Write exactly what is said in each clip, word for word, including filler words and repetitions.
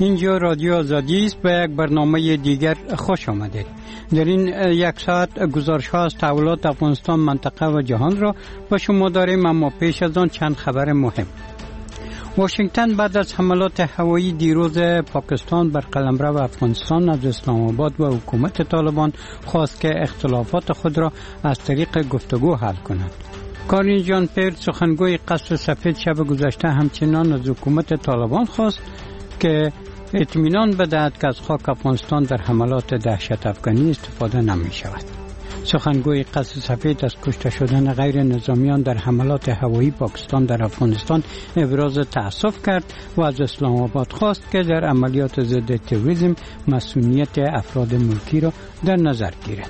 اینجا رادیو آزادی است. به یک برنامه دیگر خوش آمدید. در این یک ساعت گزارش‌ها از تحولات افغانستان، منطقه و جهان را با شما داریم، اما پیش از آن چند خبر مهم. واشنگتن بعد از حملات هوایی دیروز پاکستان بر قلمرو افغانستان از اسلام آباد و حکومت طالبان خواست که اختلافات خود را از طریق گفتگو حل کنند. کارین جان پیر، سخنگوی قصر سفید، شب گذشته همچنان از حکومت طالبان خواست که اطمینان بدهد که از خاک افغانستان در حملات دهشت افغانی استفاده نمی شود. سخنگوی قصر سفید از کشته شدن غیر نظامیان در حملات هوایی پاکستان در افغانستان ابراز تأسف کرد و از اسلام آباد خواست که در عملیات ضد تروریسم مسئولیت افراد ملکی را در نظر گیرد.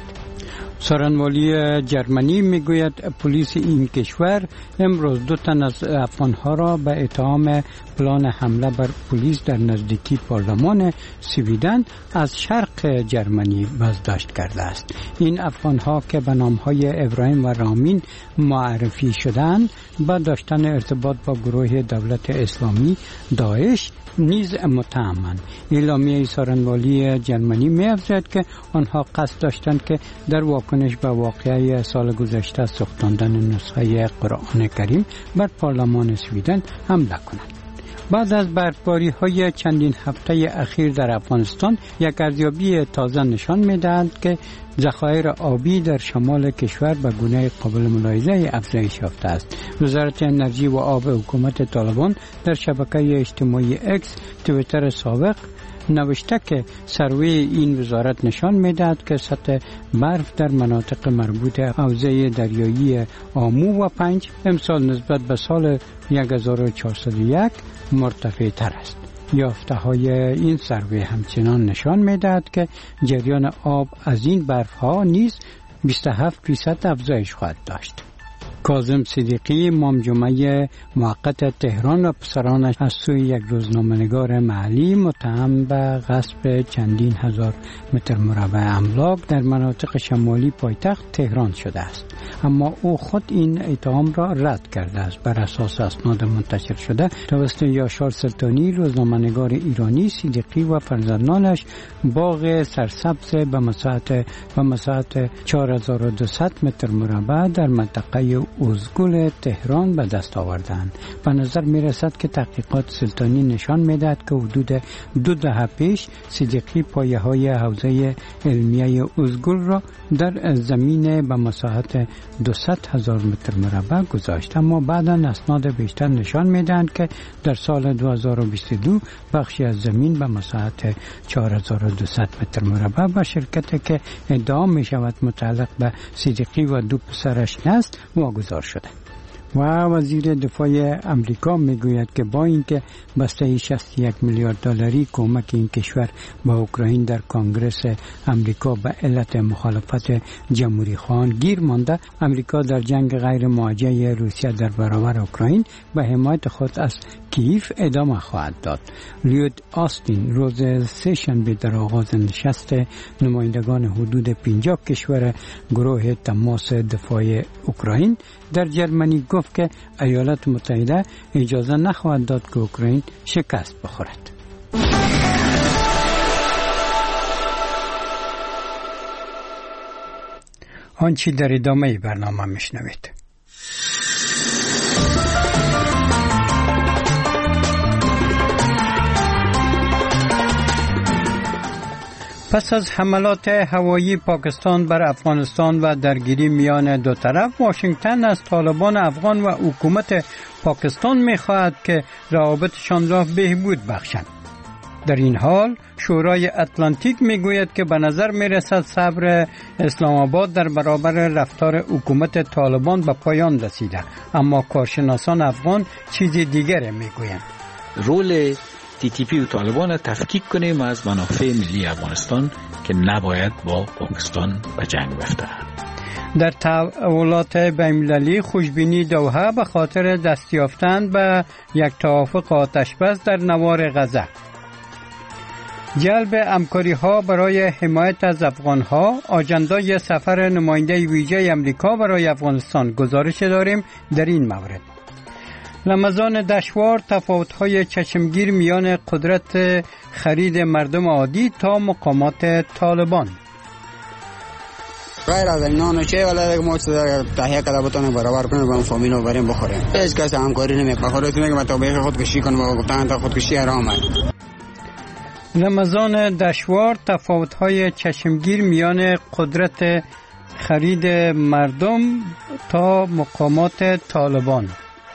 سخنگوی جرمنی میگوید پلیس این کشور امروز دو تن از افغانها را به اتهام پلان حمله بر پلیس در نزدیکی پارلمان سویدن از شرق جرمنی بازداشت کرده است. این افغانها که به نامهای ابراهیم و رامین معرفی شدند با داشتن ارتباط با گروه دولت اسلامی داعش نیز متهمند. اعلامیه سخنگوی جرمنی می‌افزاید که آنها قصد داشتند که در واکنش به واقعه سال گذشته سوختاندن نسخه قرآن کریم بر پارلمان سویدن حمله کنند. بعد از برفباری‌های چندین هفته اخیر در افغانستان، یک ارزیابی تازه نشان می‌دهد که ذخایر آبی در شمال کشور به گونه قابل ملاحظه افزایش یافته است. وزارت انرژی و آب حکومت طالبان در شبکه اجتماعی اکس، توییتر سابق، نوشته که سروی این وزارت نشان می‌دهد که سطح برف در مناطق مربوط حوزه دریایی آمو و پنج امسال نسبت به سال هزار و چهارصد و یک مرتفع تر است. یافته های این سروی همچنان نشان می‌دهد که جریان آب از این برف ها نیز بیست و هفت درصد افزایش خواهد داشت. کاظم صدیقی، امام جمعه موقت تهران و پسرانش از سوی یک روزنامه‌نگار محلی متهم به غصب چندین هزار متر مربع املاک در مناطق شمالی پایتخت تهران شده است، اما او خود این اتهام را رد کرده است. بر اساس اسناد منتشر شده توسط یاشار سلطانی، روزنامه‌نگار ایرانی، صدیقی و فرزندانش باغ سرسبز به مساحت به مساحت چهار هزار و دویست متر مربع در منطقه اوزگل تهران به دست آوردند. به نظر می رسد که تحقیقات سلطانی نشان می دهد که حدود دو دهه پیش صدیقی پایه های حوزه علمیه اوزگل را در زمین به مساحت دویست هزار متر مربع گذاشت، اما بعدا اسناد بیشتر نشان می دهند که در سال دو هزار و بیست و دو بخشی از زمین به مساحت چهار هزار و دویست متر مربع به شرکتی که ادعا می شود متعلق به صدیقی و دو پسرش است واگذار شده. و وزیر دفاع امریکا میگوید که با اینکه بسته شصت و یک میلیارد دلاری کمک این کشور به اوکراین در کنگره امریکا به علت مخالفت جمهوری خواهان گیر مانده، امریکا در جنگ غیر موجه روسیه در برابر اوکراین به حمایت خود از کیف ادامه خواهد داد. لیود آستین روز سه شنبه در آغاز نشست نمایندگان حدود پنجاه کشور گروه تماس دفاع اوکراین در جرمنی گفت که ایالات متحده اجازه نخواهد داد که اوکراین شکست بخورد. آنچه در ادامه برنامه میشنوید. پس از حملات هوایی پاکستان بر افغانستان و درگیری میان دو طرف، واشنگتن از طالبان افغان و حکومت پاکستان می‌خواهد که روابطشان را بهبود بخشند. در این حال شورای اتلانتیک میگوید که به نظر میرسد صبر اسلام آباد در برابر رفتار حکومت طالبان به پایان رسیده، اما کارشناسان افغان چیز دیگری میگویند. رول تی تی پی و طالبان تفکیک کنیم از منافع ملی افغانستان که نباید با پاکستان به جنگ بفته. در تحولات بین‌المللی خوشبینی دوحه به خاطر دست یافتن به یک توافق آتش‌بس در نوار غزه. جلب همکاری‌ها برای حمایت از افغان‌ها، آجندای سفر نماینده ویژه آمریکا برای افغانستان. گزارش داریم در این مورد. رمضان دشوار، تفاوت‌های چشمگیر میان قدرت خرید مردم عادی تا مقامات طالبان. غیر از این نان و چای ولی ما تهیه کرده بتونه برابر کنیم با فامیلو بریم بخوریم. هیچ کس همکاری نمیکنه. خودتون میگه مطابق خودکشی کن و گفتن تا خودکشی حرامه. رمضان دشوار، تفاوت‌های چشمگیر میان قدرت خرید مردم تا مقامات طالبان.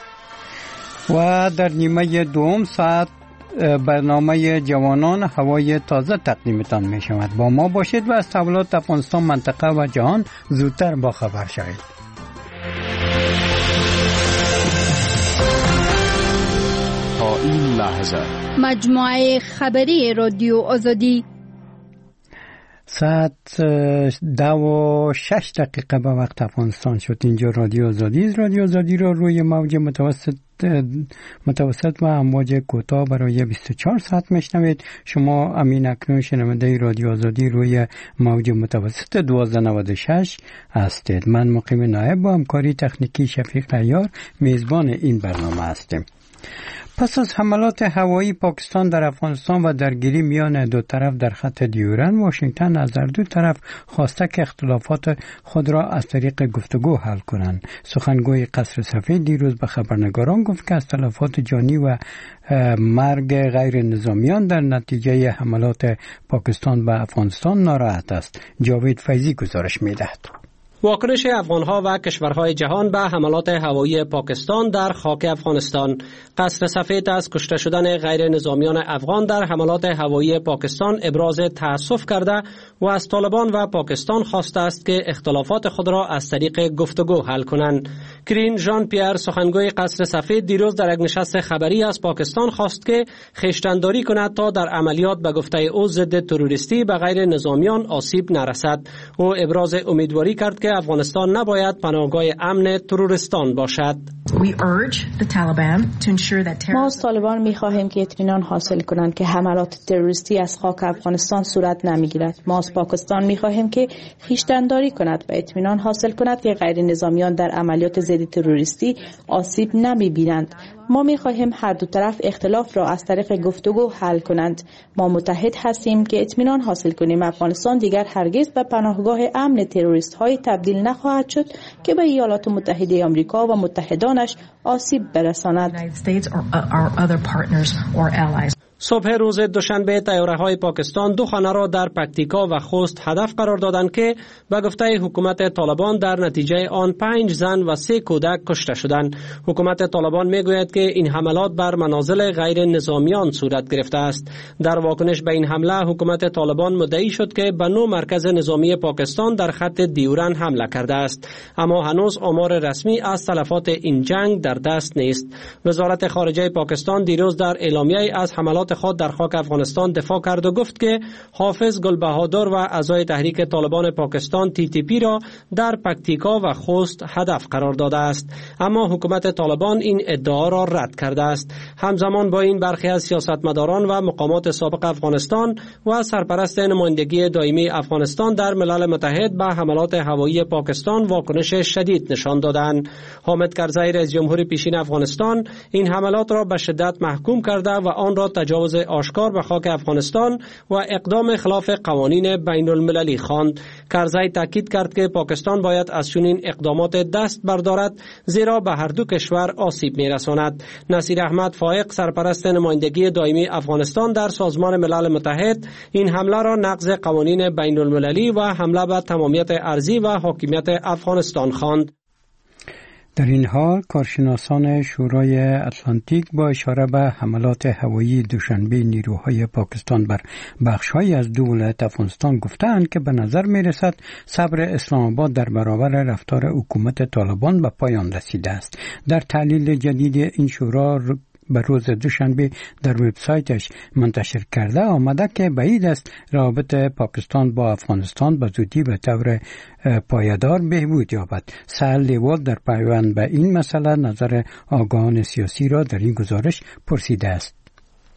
و در نیمه دوم ساعت برنامه جوانان هوای تازه تقدیمتان می شود. با ما باشید و از تحولات افغانستان، منطقه و جهان زودتر با خبر شوید. تا این لحظه مجموعه خبری رادیو آزادی ساعت دو و شش دقیقه به وقت افغانستان شد. اینجا رادیو آزادی. رادیو آزادی را روی موج متوسط متوسط و امواج کوتاه برای بیست و چهار ساعت میشنوید. شما امین اکنون شنونده رادیو آزادی روی موج متوسط دوازده نود و شش هستید. من مقیم نایب با همکاری تکنیکی شفیق عیار میزبان این برنامه هستیم. پس از حملات هوایی پاکستان در افغانستان و درگیری میان دو طرف در خط دیورن، واشنگتن از هر دو طرف خواسته که اختلافات خود را از طریق گفتگو حل کنند. سخنگوی قصر سفید دیروز به خبرنگاران گفت که اختلافات جانی و مرگ غیر نظامیان در نتیجه حملات پاکستان به افغانستان ناراحت است. جاوید فیضی گزارش می‌دهد. واکنش افغانها و کشورهای جهان به حملات هوایی پاکستان در خاک افغانستان. قصر سفید از کشته شدن غیر نظامیان افغان در حملات هوایی پاکستان ابراز تأسف کرده و از طالبان و پاکستان خواسته است که اختلافات خود را از طریق گفتگو حل کنند. کرین ژان پیر، سخنگوی قصر سفید، دیروز در یک نشست خبری از پاکستان خواست که خویشتن‌داری کند تا در عملیات به گفته او ضد تروریستی به غیر نظامیان آسیب نرسد. او ابراز امیدواری کرد که افغانستان نباید پناهگاه امن تروریستان باشد. ما از طالبان می‌خواهیم که اطمینان حاصل کنند که حملات تروریستی از خاک افغانستان صورت نمی‌گیرد. ما از پاکستان می‌خواهیم که خویشتن‌داری کند و اطمینان حاصل کند که غیر نظامیان در عملیات ضد تروریستی آسیب نمی‌بینند. ما می‌خواهیم هر دو طرف اختلاف را از طریق گفتگو حل کنند. ما متحد هستیم که اطمینان حاصل کنیم افغانستان دیگر هرگز به پناهگاه امن تروریست‌های تبدیل نخواهد شد که به ایالات متحده آمریکا و متحدانش آسیب برساند. صبح روز دوشنبه طیاره‌های پاکستان دو خانه را در پکتیکا و خوست هدف قرار دادند که به گفته حکومت طالبان در نتیجه آن پنج زن و سه کودک کشته شدند. حکومت طالبان میگوید که این حملات بر منازل غیر نظامیان صورت گرفته است. در واکنش به این حمله حکومت طالبان مدعی شد که به نو مرکز نظامی پاکستان در خط دیورن حمله کرده است، اما هنوز آمار رسمی از تلفات این جنگ در دست نیست. وزارت خارجه پاکستان دیروز در اعلامیه از حملات خود در خاک افغانستان دفاع کرد و گفت که حافظ گلبهادر و اعضای تحریک طالبان پاکستان تی تی پی را در پکتیکا و خوست هدف قرار داده است، اما حکومت طالبان این ادعا را رد کرده است. همزمان با این برخی از سیاستمداران و مقامات سابق افغانستان و سرپرست نمایندگی دائمی افغانستان در ملل متحد به حملات هوایی پاکستان واکنش شدید نشان دادند. حامد کرزی رئیس جمهور پیشین افغانستان این حملات را به شدت محکوم کرده و آن را تجاوز آشکار به خاک افغانستان و اقدام خلاف قوانین بین المللی خواند. کرزی تاکید کرد که پاکستان باید از چنین اقدامات دست بردارد، زیرا به هر دو کشور آسیب می‌رساند. نصیر احمد فائق، سرپرست نمایندگی دائمی افغانستان در سازمان ملل متحد، این حمله را نقض قوانین بین المللی و حمله به تمامیت ارضی و حاکمیت افغانستان خواند. در این حال کارشناسان شورای اتلانتیک با اشاره به حملات هوایی دوشنبه نیروهای پاکستان بر بخش‌های از دو ولایت افغانستان گفتند که به نظر می‌رسد صبر اسلام آباد در برابر رفتار حکومت طالبان به پایان رسیده است. در تحلیل جدید این شورا به روز دوشنبه در وبسایتش منتشر کرده آمده که بعید است روابط پاکستان با افغانستان به زودی به طور پایدار بهبود یابد. سهل لیوال در پیوند به این مسئله نظر آگاهان سیاسی را در این گزارش پرسیده است.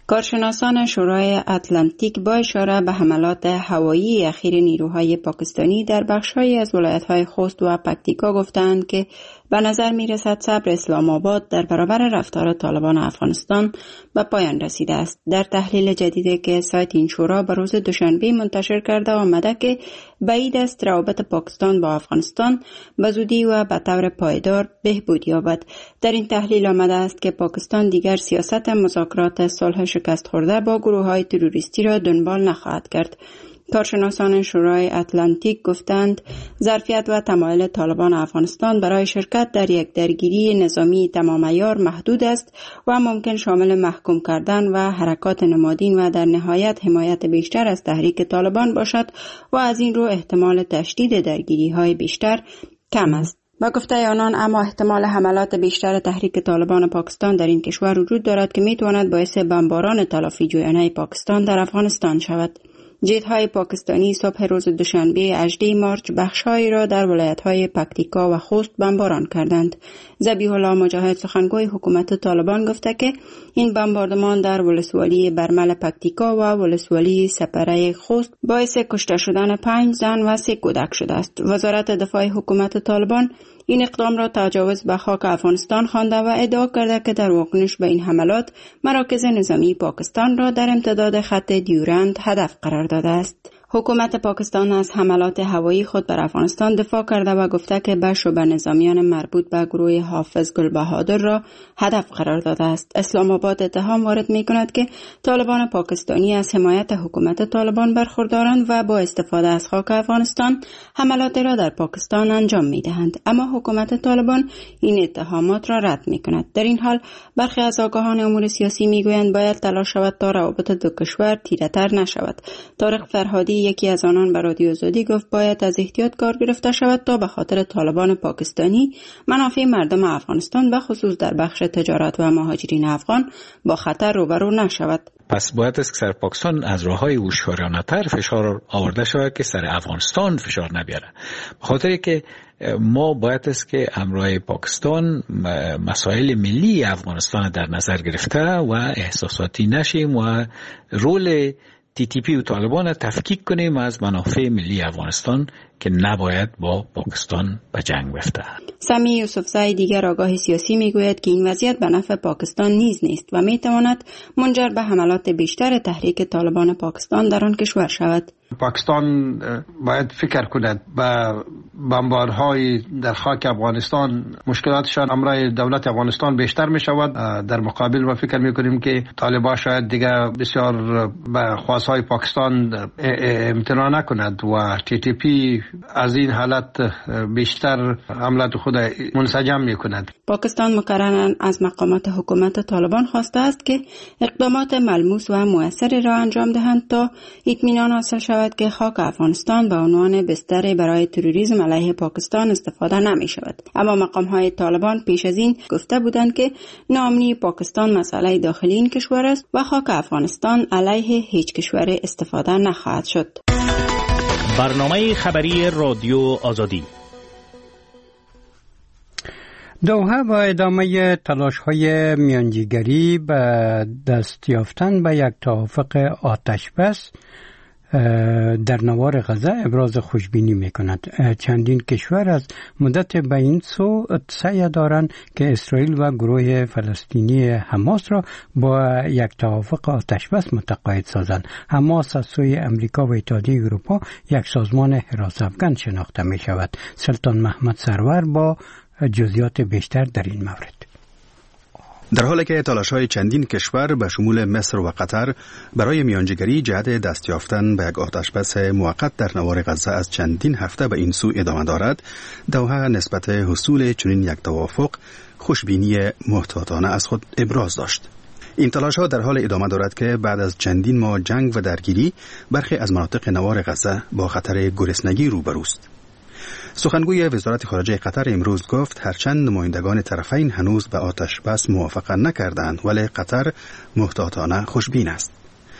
کارشناسان شورای اتلانتیک با اشاره به حملات هوایی اخیر نیروهای پاکستانی در بخش‌هایی از ولایت‌های خوست و پکتیکا گفتند که به نظر می‌رسد صبر اسلام آباد در برابر رفتار طالبان افغانستان به پایان رسیده است. در تحلیل جدیدی که سایت این شورا به روز دوشنبه منتشر کرده آمده که بعید است روابط پاکستان با افغانستان به زودی و به طور پایدار بهبود یابد. در این تحلیل آمده است که پاکستان دیگر سیاست مذاکرات صلح شکست خورده با گروه‌های تروریستی را دنبال نخواهد کرد. کارشناسان شورای اتلانتیک گفتند ظرفیت و تمایل طالبان افغانستان برای شرکت در یک درگیری نظامی تمام عیار محدود است و ممکن شامل محکوم کردن و حرکات نمادین و در نهایت حمایت بیشتر از تحریک طالبان باشد و از این رو احتمال تشدید درگیری‌های بیشتر کم است. با گفته آنان اما احتمال حملات بیشتر تحریک طالبان پاکستان در این کشور وجود دارد که میتواند باعث بمباران تلافی جویانه پاکستان در افغانستان شود. جت‌های پاکستانی صبح روز دوشنبه هجدهم مارچ بخش‌هایی را در ولایت‌های پکتیکا و خوست بمباران کردند. ذبیح الله مجاهد سخنگوی حکومت طالبان گفته که این بمباردمان در ولسوالی برمل پکتیکا و ولسوالی سپره خوست باعث کشته شدن پنج زن و سه کودک شده است. وزارت دفاع حکومت طالبان این اقدام را تجاوز به خاک افغانستان خوانده و ادعا کرده که در واکنش به این حملات مراکز نظامی پاکستان را در امتداد خط دیورند هدف قرار داده است. حکومت پاکستان از حملات هوایی خود بر افغانستان دفاع کرده و گفته که بخش به نظامیان مربوط به گروه حافظ گلبهادر را هدف قرار داده است. اسلام آباد اتهام وارد می کند که طالبان پاکستانی از حمایت حکومت طالبان برخوردارند و با استفاده از خاک افغانستان حملات را در پاکستان انجام می دهند. اما حکومت طالبان این اتهامات را رد می کند. در این حال برخی از آگاهان امور سیاسی می گویند باید تلاش شود تا روابط دو کشور تیره‌تر نشود. طارق فرهادی یکی از آنان به رادیو آزادی گفت باید از احتیاط کار گرفته شود تا به خاطر طالبان پاکستانی منافع مردم افغانستان به خصوص در بخش تجارت و مهاجرین افغان با خطر روبرو نشود. پس باید است که سر پاکستان از راه‌های هوشیارانه‌تر فشار آورده شود که سر افغانستان فشار نبیاره. به خاطر که ما باید است که همراه پاکستان مسائل ملی افغانستان در نظر گرفته و احساساتی نشیم و رول تی تی پی و طالبان تفکیک کنیم از منافع ملی افغانستان که نباید با پاکستان به جنگ بیفته. سمی یوسفزای دیگر آگاه سیاسی میگوید که این وضعیت به نفع پاکستان نیز نیست و میتواند منجر به حملات بیشتر تحریک طالبان پاکستان در آن کشور شود. پاکستان باید فکر کند به بمبارهای در خاک افغانستان مشکلاتشان امرای دولت افغانستان بیشتر می شود. در مقابل ما فکر می کنیم که طالبان شاید دیگه بسیار به خواستهای پاکستان امتناع نکند و تی تی پی از این حالت بیشتر حملات خود منسجم می کند. پاکستان مکرراً از مقامات حکومت طالبان خواسته است که اقدامات ملموس و مؤثری را انجام دهند تا اطمینان حاصل شود که خاک افغانستان به عنوان بستر برای تروریسم علیه پاکستان استفاده نمی شود. اما مقام های طالبان پیش از این گفته بودند که ناامنی پاکستان مسئله داخلی این کشور است و خاک افغانستان علیه هیچ کشور استفاده نخواهد شد. برنامه خبری رادیو آزادی. دوحه با ادامه تلاش‌های میانجیگری به دست یافتن به یک توافق آتش بس در نوار غزه ابراز خوشبینی می‌کند. چندین کشور از مدت به این سو سعی دارند که اسرائیل و گروه فلسطینی حماس را با یک توافق آتش بس متقاعد سازند. حماس از سوی امریکا و اتحادیه اروپا یک سازمان حراس افغان شناخته می‌شود. سلطان محمد سرور با جزئیات بیشتر در این مورد. در حالی که تلاش‌های چندین کشور به شمول مصر و قطر برای میانجیگری جهت دست یافتن به یک آتشبس موقت در نوار غزه از چندین هفته به این سو ادامه دارد، دوحه نسبت حصول چنین یک توافق خوشبینی محتاطانه از خود ابراز داشت. این تلاش‌ها در حال ادامه دارد که بعد از چندین ماه جنگ و درگیری برخی از مناطق نوار غزه با خطر گرسنگی روبروست. سخنگوی وزارت خارجه قطر امروز گفت هرچند نمایندگان طرفین هنوز به آتش بس موافقه نکردند ولی قطر محتاطانه خوشبین است.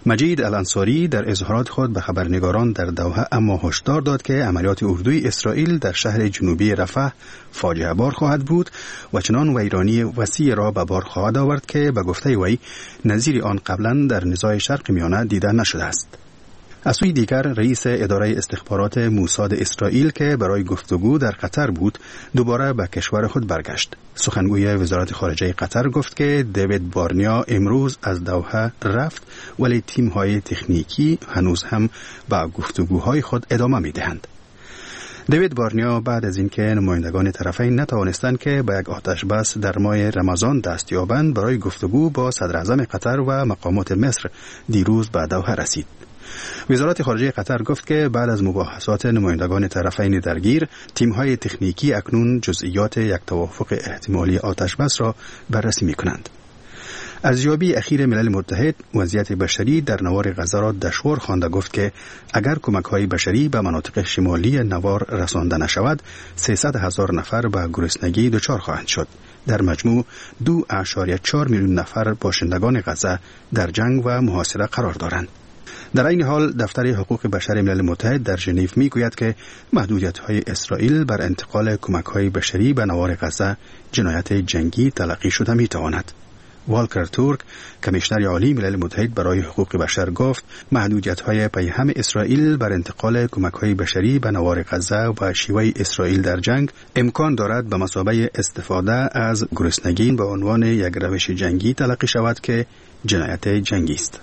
مجید الانصاری در اظهارات خود به خبرنگاران در دوحه اما هشدار داد که عملیات اردوی اسرائیل در شهر جنوبی رفح فاجعه بار خواهد بود و چنان ویرانی وسیع را به بار خواهد آورد که به گفته وی نظیر آن قبلا در نزاع شرق میانه دیده نشده است. از سوی دیگر رئیس اداره استخبارات موساد اسرائیل که برای گفتگو در قطر بود دوباره به کشور خود برگشت. سخنگوی وزارت خارجه قطر گفت که دیوید بارنیا امروز از دوحه رفت ولی تیم‌های تکنیکی هنوز هم به گفتگوهای خود ادامه می‌دهند. دیوید بارنیا بعد از اینکه نمایندگان طرفین نتوانستند که به یک آتش بس در ماه رمضان دست یابند برای گفتگو با صدر اعظم قطر و مقامات مصر دیروز به دوحه رسید. وزارت خارجه قطر گفت که بعد از مباحثات نمایندگان طرفین درگیر تیم‌های تکنیکی اکنون جزئیات یک توافق احتمالی آتش بس را بررسی می‌کنند. ارزیابی اخیر ملل متحد وضعیت بشری در نوار غزه را دشوار خوانده گفت که اگر کمک‌های بشری به مناطق شمالی نوار رسانده نشود سیصد هزار نفر به گرسنگی دچار خواهند شد. در مجموع دو اعشاریه چهار میلیون نفر باشندگان غزه در جنگ و محاصره قرار دارند. در این حال دفتر حقوق بشر ملل متحد در ژنو میگوید که محدودیت‌های اسرائیل بر انتقال کمک‌های بشری به نوار غزه جنایت جنگی تلقی شده می‌تواند. والکر تورک کمیشنر عالی ملل متحد برای حقوق بشر گفت محدودیت‌های پیهم اسرائیل بر انتقال کمک‌های بشری به نوار غزه و شیوه اسرائیل در جنگ امکان دارد به مثابه استفاده از گرسنگی به عنوان یک روش جنگی تلقی شود که جنایت جنگی است.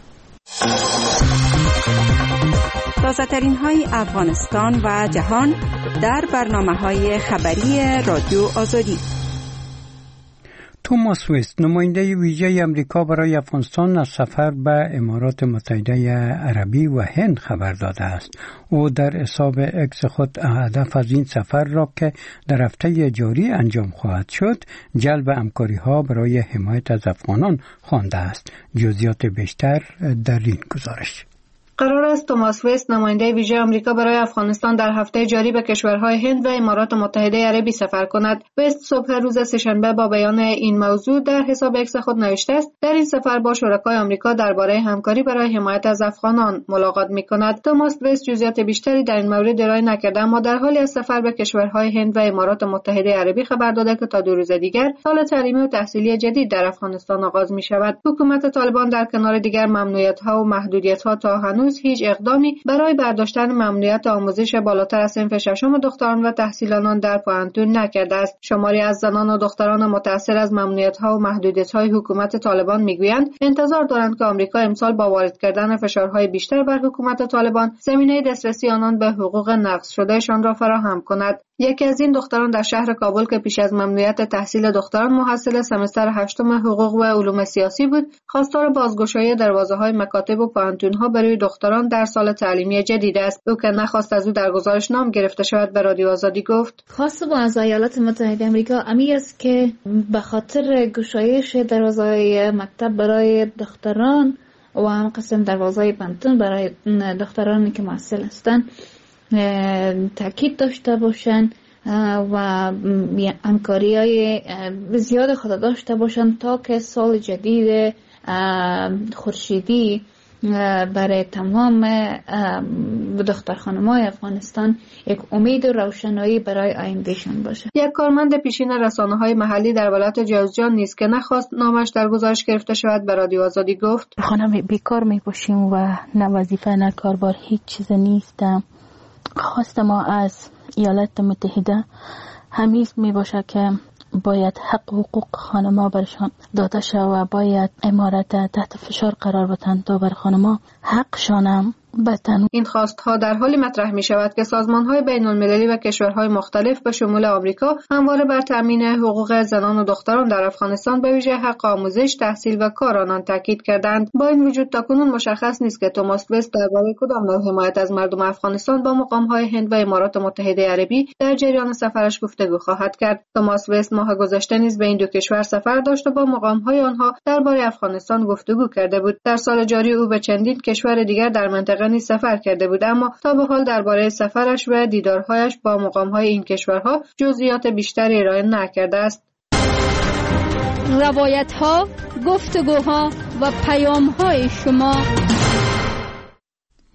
تازه ترین های افغانستان و جهان در برنامه های خبری رادیو آزادی. توماس وست نماینده ویژه امریکا برای افغانستان از سفر به امارات متحده عربی و هند خبر داده است. او در حساب اکس خود هدف از این سفر را که در هفته جاری انجام خواهد شد جلب همکاری ها برای حمایت از افغانان خوانده است. جزئیات بیشتر در این گزارش. قرار است توماس وست نماینده ویژه آمریکا برای افغانستان در هفته جاری به کشورهای هند و امارات متحده عربی سفر کند. وست صبح روز سه‌شنبه با بیان این موضوع در حساب اکس خود نوشته است در این سفر با شرکای آمریکا درباره همکاری برای حمایت از افغانان ملاقات می‌کند. توماس وست جزئیات بیشتری در این مورد ارائه نکرده اما در حالی از سفر به کشورهای هند و امارات متحده عربی خبر داده که تا دو روز دیگر سال تعلیمی و تحصیلی جدید در افغانستان آغاز می‌شود. حکومت طالبان در کنار دیگر ممنوعیت‌ها و محدودیت‌ها تا هنوز هیچ اقدامی برای برداشتن ممنوعیت آموزش بالاتر از صنف ششم دختران و تحصیلانان در پوهنتون نکرده است. شماری از زنان و دختران متأثر از ممنوعیت‌ها و محدودیت‌های حکومت طالبان میگویند انتظار دارند که آمریکا امسال با وارد کردن فشارهای بیشتر بر حکومت طالبان زمینه دسترسی آنان به حقوق نقض شدهشان را فراهم کند. یکی از این دختران در شهر کابل که پیش از ممنوعیت تحصیل دختران محصل سمستر هشتم حقوق و علوم سیاسی بود، خواستار بازگشایی دروازه‌های مکاتب و پوهنتون‌ها برای دختران در سال تعلیمی جدید است. او که نخواست از او در گزارش نام گرفته شود به رادیو آزادی گفت: خواست با از ایالات متحده آمریکا امی است که به خاطر گشایش دروازه‌های مکتب برای دختران و هم قسم دروازه‌های پوهنتون برای دخترانی که محصل هستند تاکید داشته باشند و همکاری های زیاد خود داشته باشند تا که سال جدید خورشیدی برای تمام دختر خانم‌های افغانستان یک امید و روشنایی برای آیندهشان باشه. یک کارمند پیشین رسانه‌های محلی در ولایت جوزجان نیز که نخواست نامش در گزارش گرفته شود به رادیو آزادی گفت: خانم بیکار می‌باشیم و نه وظیفه نه کاربار هیچ چیز نیستم. خواست ما از ایالات متحده همیشه می باشه که باید حق حقوق خانما برشان داده شد و باید امارت تحت فشار قرار بدن تا بر خانما حقشان بتن. این خواستها در حالی مطرح می شود که سازمان‌های بین‌المللی و کشورهای مختلف به شمول آمریکا همواره بر تامین حقوق زنان و دختران در افغانستان به ویژه حق آموزش، تحصیل و کار آنان تاکید کردند. با این وجود تاکنون مشخص نیست که توماس وست درباره کدام نوع حمایت از مردم افغانستان با مقام‌های هند و امارات متحده عربی در جریان سفرش گفتگو خواهد کرد. توماس وست ماه گذشته نیز به این دو کشور سفر داشت و با مقام‌های آنها درباره افغانستان گفتگو کرده بود. در سال جاری او به چندین کشور دیگر در منطقه نیز سفر کرده بود اما تا به حال درباره سفرش و دیدارهایش با مقام‌های این کشورها جزئیات بیشتری ارائه نکرده است. روایت‌ها، گفتگوها و پیام‌های شما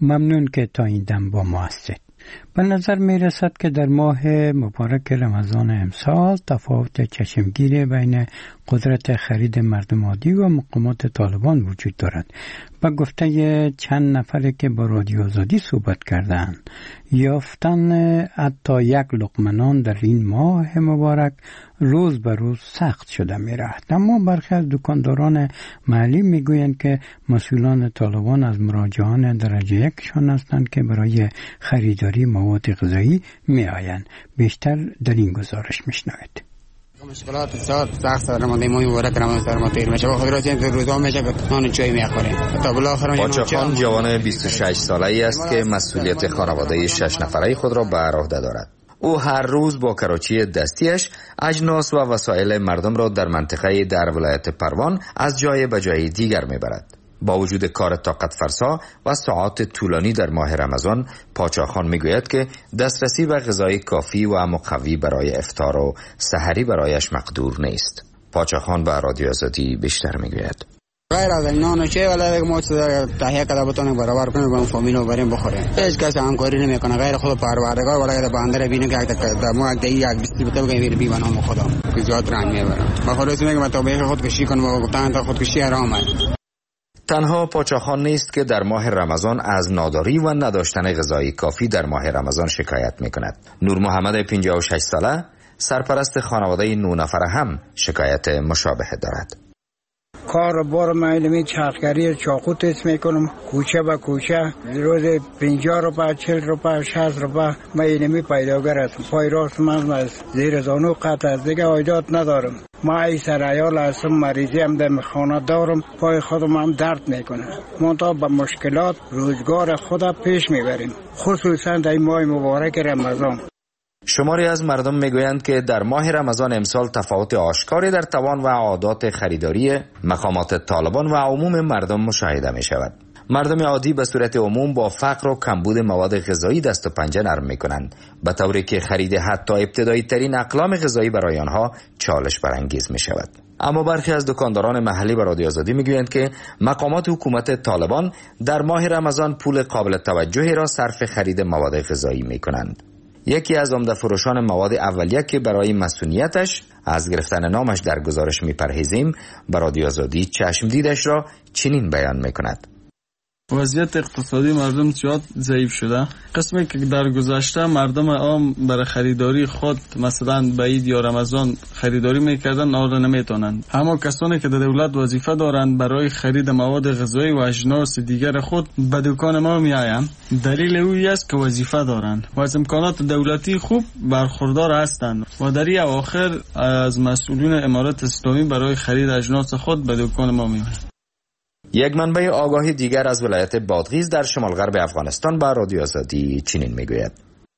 ممنون که تا این دم با ما هستید. به نظر می رسد که در ماه مبارک رمضان امسال تفاوت چشمگیر بین قدرت خرید مردم عادی و مقامات طالبان وجود دارد. با گفته چند نفری که با رادیو آزادی صحبت کردند، یافتن حتی یک لقمه نان در این ماه مبارک روز به روز سخت شده می رود. اما برخی از دکانداران محلی می گویند که مسئولان طالبان از مراجعان درجه یکشان هستند که برای خریداری مواد غذایی می آیند. بیشتر در این گزارش می شنوید. مشکلات سخت سخت رمضان ماه مبارک رمضان سر ما تیر میشه. خود راست این روزا میشه که نان چای میخوریم. تا بالاخره پاچاخان جوان بیست و شش ساله ای است که مسئولیت خانواده شش نفره خود را به عهده دارد. او هر روز با کراچی دستیش اجناس و وسایل مردم را در منطقه در ولایت پروان از جای به جای دیگر میبرد. با وجود کار طاقت فرسا و ساعات طولانی در ماه رمضان، پاچاخان میگوید که دسترسی به غذای کافی و مقوی برای افطار و سحری برایش مقدور نیست. پاچاخان به رادیو آزادی بیشتر میگوید. غیر از نان و چای ولی ما تهیه کرده بتونیم برابر کنیم با فامیل و بریم بخوریم. هیچ کس همکاری نمیکنه غیر خود پروردگار. ولی بنده ببینه که ما یک دیگه یک دیستی بتو که بی بنام خدا که زیاد رنگ میبرم. بخاطر اینکه میگم تا به خودکشی کنم و گفتن تا خودکشی حرامه. تنها پاچاخان نیست که در ماه رمضان از ناداری و نداشتن غذای کافی در ماه رمضان شکایت میکند. نور محمد پنجاه و شش ساله سرپرست خانواده نه نفره هم شکایت مشابه دارد. کار بار معلومی چرخگری چاقو تست میکنم کوچه با کوچه روز پنجاه روپه چل روپه شصت روپه معلومی پیداگر است. پای راست من از زیر زانو قطع از دیگه عایدات ندارم. ما ای سرایال هستم، مریضی هم در خانه دارم، پای خودم هم درد میکنه. منتها با مشکلات روزگار خود پیش میبریم، خصوصا در ماه مبارک رمضان. شماری از مردم میگویند که در ماه رمضان امسال تفاوت آشکاری در توان و عادات خریداری مقامات طالبان و عموم مردم مشاهده می شود. مردم عادی به صورت عموم با فقر و کمبود مواد غذایی دست و پنجه نرم می کنند، به طوری که خرید حتی ابتدایی ترین اقلام غذایی برای آنها چالش برانگیز می شود. اما برخی از دکانداران محلی به رادیو آزادی میگویند که مقامات حکومت طالبان در ماه رمضان پول قابل توجهی را صرف خرید مواد غذایی می کنند. یکی از عمده فروشان مواد اولیه که برای مسئولیتش از گرفتن نامش در گزارش میپرهیزیم به رادیو آزادی چشم دیدش را چنین بیان میکند. وضعیت اقتصادی مردم زیاد ضعیف شده. قسمی که در گذشته مردم عام برای خریداری خود مثلا به عید یا رمضان خریداری میکردن آن را نمیتونند. اما کسانی که در دولت وظیفه دارند برای خرید مواد غذایی و اجناس دیگر خود به دکان ما میآیند. دلیل اویی است که وظیفه دارند و از امکانات دولتی خوب برخوردار هستند و در این اواخر از مسئولین امارت اسلامی برای خرید اجناس خود به دکان ما میآیند. یک منبع آگاهی دیگر از ولایت بادغیس در شمال غرب افغانستان با رادیو آزادی چنین میگوید.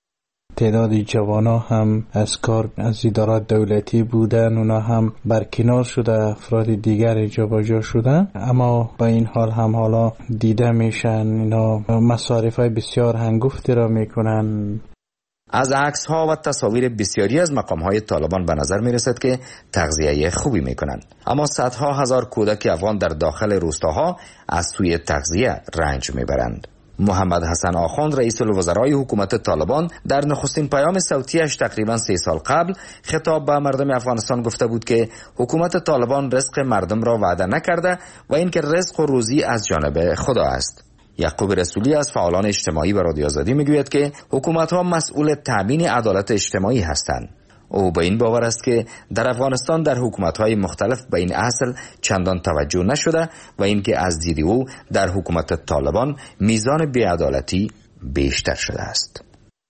تعداد جوانا هم از کار از ادارات دولتی بودن، اونا هم برکنار شده، افراد دیگر جابجا شدن، اما با این حال هم حالا دیده میشن اینا مصارف‌های بسیار هنگفتی را میکنن. از عکس‌ها و تصاویر بسیاری از مقام‌های طالبان به نظر می‌رسد که تغذیه خوبی می‌کنند، اما صدها هزار کودک افغان در داخل روستاها از سوی تغذیه رنج می‌برند. محمد حسن آخوند رئیس الوزرای حکومت طالبان در نخستین پیام صوتیش تقریباً سه سال قبل خطاب به مردم افغانستان گفته بود که حکومت طالبان رزق مردم را وعده نکرده و اینکه رزق و روزی از جانب خدا است. یعقوب رسولی از فعالان اجتماعی به رادیو آزادی میگوید که حکومت‌ها مسئول تامین عدالت اجتماعی هستند. او به این باور است که در افغانستان در حکومت‌های مختلف به این اصل چندان توجه نشده و اینکه از دید او در حکومت طالبان میزان بی‌عدالتی بیشتر شده است.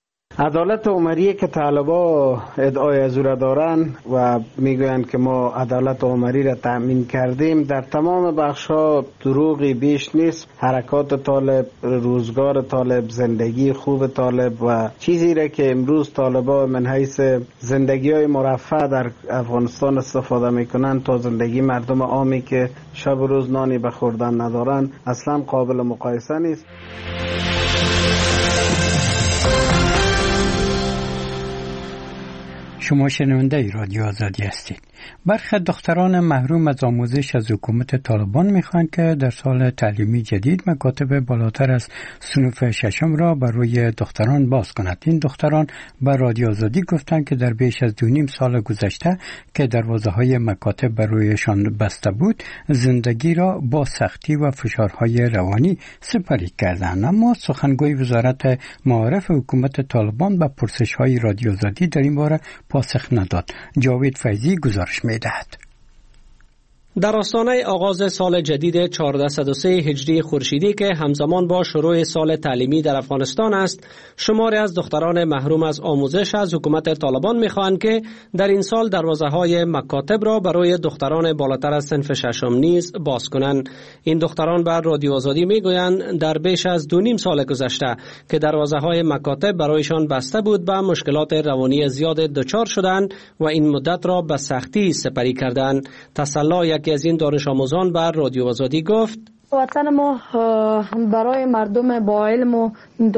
عدالت عمری که طالبا ادعای از او را دارن و میگویند که ما عدالت عمری را تأمین کردیم، در تمام بخش‌ها دروغی بیش نیست. حرکات طالب، روزگار طالب، زندگی خوب طالب و چیزی را که امروز طالبا من حیث زندگی‌های مرفه در افغانستان استفاده میکنن تا زندگی مردم عامی که شب و روز نانی به خوردن ندارن اصلا قابل مقایسه نیست. شما شنونده رادیو آزادی هستید. برخی دختران محروم از آموزش از حکومت طالبان میخواهند که در سال تعلیمی جدید مکاتب بالاتر از صنف ششم را برای دختران باز کند. این دختران به رادیو آزادی گفتند که در بیش از دو نیم سال گذشته که دروازه های مکاتب برایشان بسته بود، زندگی را با سختی و فشارهای روانی سپری کردند. اما سخنگوی وزارت معارف حکومت طالبان به پرسش های رادیو آزادی در این باره پاسخ نداد. جاوید فیضی گزارش می‌دهد. در آستانه آغاز سال جدید چهارصد و سه هجری خورشیدی که همزمان با شروع سال تعلیمی در افغانستان است، شماری از دختران محروم از آموزش از حکومت طالبان می‌خواهند که در این سال دروازه‌های مکاتب را برای دختران بالاتر از صنف ششم نیز باز کنند. این دختران بر رادیو آزادی می‌گویند در بیش از دو نیم سال گذشته که دروازه‌های مکاتب برایشان بسته بود، به مشکلات روانی زیاد دچار شدند و این مدت را به سختی سپری کردند. تسلا یکی از این دانش آموزان بر رادیو آزادی گفت: وطن ما برای مردم با علم و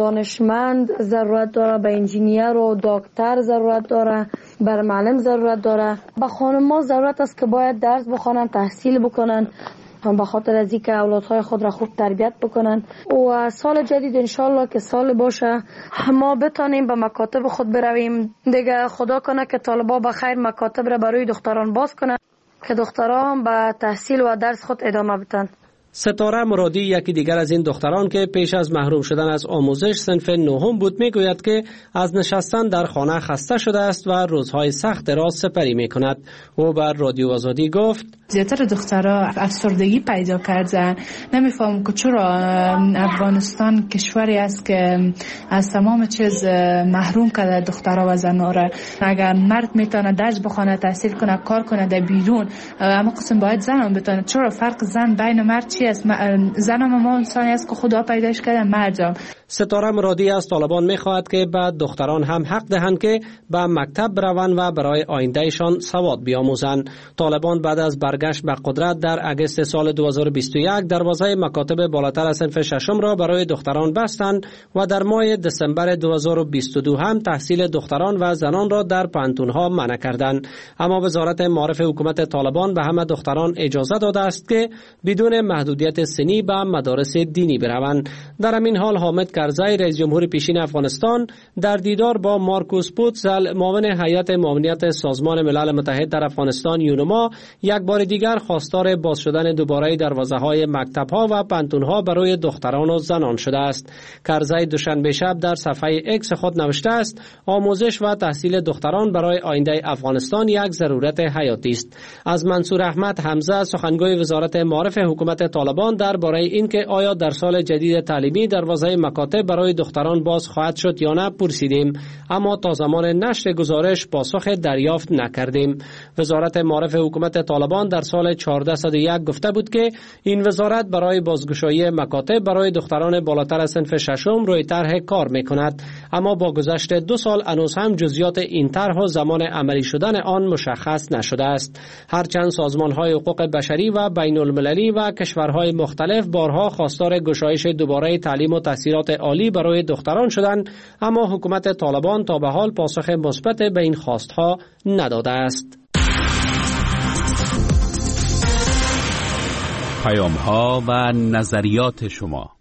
دانشمند ضرورت داره، به انجینیر و دکتر ضرورت داره، بر معلم ضرورت داره. به خانم‌ها ضرورت است که باید درس بخونن، تحصیل بکنن، به خاطر از اینکه اولادهای خود را خوب تربیت بکنن و سال جدید انشالله که سال باشه ما بتانیم به مکاتب خود برویم. دیگه خدا کنه که طالبا به خیر مکاتب را برای دختران باز کنن که دختران به تحصیل و درس خود ادامه بدن. ستاره مرادی یکی دیگر از این دختران که پیش از محروم شدن از آموزش صنف نهم بود میگوید که از نشستن در خانه خسته شده است و روزهای سخت را سپری میکند. او بر رادیو آزادی گفت: زیادتر دخترها افسردگی پیدا کردن. نمیفهم که چرا افغانستان کشوری است که از تمام چیز محروم کرده دخترها و زنها را. اگر مرد میتونه درس بخونه، تحصیل کنه، کار کنه در بیرون، اما قسم باید زن هم بتونه. چرا فرق زن بین مرد چی است؟ زن هم ما انسانی است که خدا پیداش کرده، مرد هم. ستاره مرادی از طالبان میخواهد که بعد دختران هم حق دهند که به مکتب بروند و برای آیندهشان سواد بیاموزند. طالبان بعد از برگشت به قدرت در اگست سال دو هزار و بیست و یک دروازه مکاتب بالاتر از صنف ششم را برای دختران بستند و در ماه دسامبر دو هزار و بیست و دو هم تحصیل دختران و زنان را در پانتون‌ها منع کردند. اما وزارت معارف حکومت طالبان به همه دختران اجازه داده است که بدون محدودیت سنی به مدارس دینی بروند. در همین حال حامد کرزی رئیس جمهور پیشین افغانستان در دیدار با مارکوس پوتزل معاون هیئت معاونیت سازمان ملل متحد در افغانستان یونما یک بار دیگر خواستار باز شدن دوباره دروازه‌های مکتب‌ها و پانتون‌ها برای دختران و زنان شده است. کرزی دوشنبه شب در صفحه اکس خود نوشته است: آموزش و تحصیل دختران برای آینده افغانستان یک ضرورت حیاتی است. از منصور احمد حمزه سخنگوی وزارت معارف حکومت طالبان درباره اینکه آیا در سال جدید تعلیمی دروازه مکاتب برای دختران باز خواهد شد یا نه پرسیدیم، اما تا زمان نشر گزارش پاسخ دریافت نکردیم. وزارت معارف حکومت طالبان در سال چهارصد و یک گفته بود که این وزارت برای بازگشایی مکاتب برای دختران بالاتر از صنف ششم روی طرح کار میکند، اما با گذشت دو سال هنوز هم جزئیات این طرح و زمان عملی شدن آن مشخص نشده است. هرچند سازمان‌های حقوق بشری و بین المللی و کشورهای مختلف بارها خواستار گشایش دوباره تعلیم و تحصیلات عالی برای دختران شدند، اما حکومت طالبان تا به حال پاسخ مثبت به این خواستها نداده است. پیام‌ها و نظریات شما.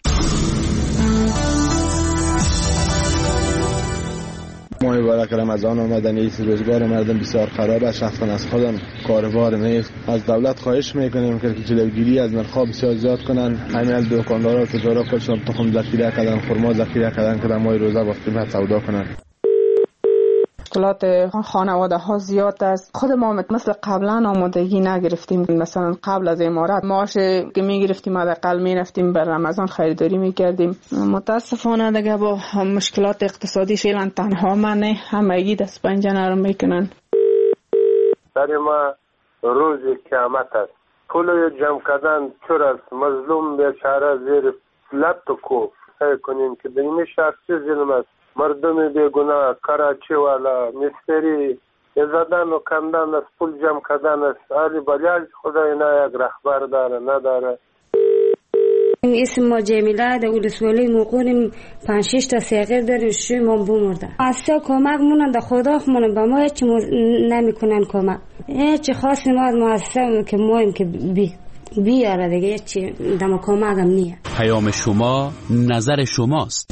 ماه مبارک رمضان آمدن، ایست روزگار مردم بسیار خراب است. شخصا از خودم کاروبار نیست. از دولت خواهش میکنیم که جلوگیری از نرخ‌ها بسیار زیاد کنن. همین دکاندارا و تجارا خودشون تخم ذخیره کردن، خرما ذخیره کردن که در ماه روزه با قیمت سودا کنن. مشکلات خانواده ها زیاد است. خود ما مثل قبلا آمادگی نگرفتیم. مثلا قبل از امارات معاش که میگرفتیم حداقل میرفتیم بر رمضان خریداری میکردیم. متاسفانه دیگه با مشکلات اقتصادی فعلا تنها من نه، همگی دست پنجه نرم میکنن. در ما روز قیامت است. پول جمع کردن چور است. مظلوم بیچاره زیر لط و کوف. سعی کنیم که در این شهر چه ظلم است. مردم بیگناه، کراچی والا، مستری زدن و کندن است، پول جمع کردن است. آلی بلیاج خدای نه یک رهبر داره نداره. این اسم ما جمیله در ولسوالی موقعیم پنج شش تا سیغیر داریم شوی ما بمرده. اصلا کمک مونن در خدا خمونن با ما هیچ نمیکنن کمک. هیچ خاصی ما ما اصلا که مایم که بی بیاره دیگه هیچ دم کمک هم نیه. پیام شما نظر شماست.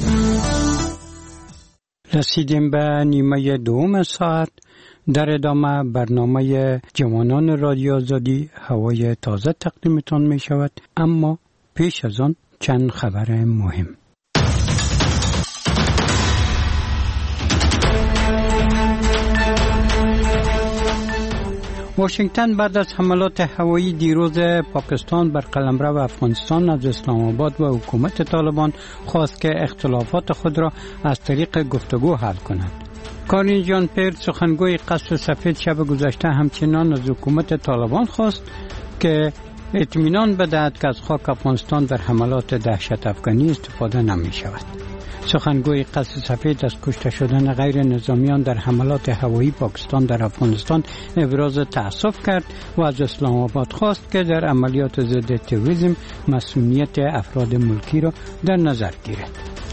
رسیدیم به نیمه دوم ساعت. در ادامه برنامه جوانان رادیو آزادی هوای تازه تقدیمتان می شود، اما پیش از آن چند خبر مهم. واشنگتن بعد از حملات هوایی دیروز پاکستان بر قلمرو افغانستان از اسلام آباد و حکومت طالبان خواست که اختلافات خود را از طریق گفتگو حل کند. کارین جان پیر سخنگوی قصر سفید شب گذشته همچنان از حکومت طالبان خواست که اطمینان بدهد که از خاک افغانستان در حملات دهشت افغانی استفاده نمی شود. سخنگوی قصر سفید از کشته شدن غیر نظامیان در حملات هوایی پاکستان در افغانستان ابراز تأسف کرد و از اسلام آباد خواست که در عملیات ضد تروریسم مسئولیت افراد ملکی را در نظر گیرد.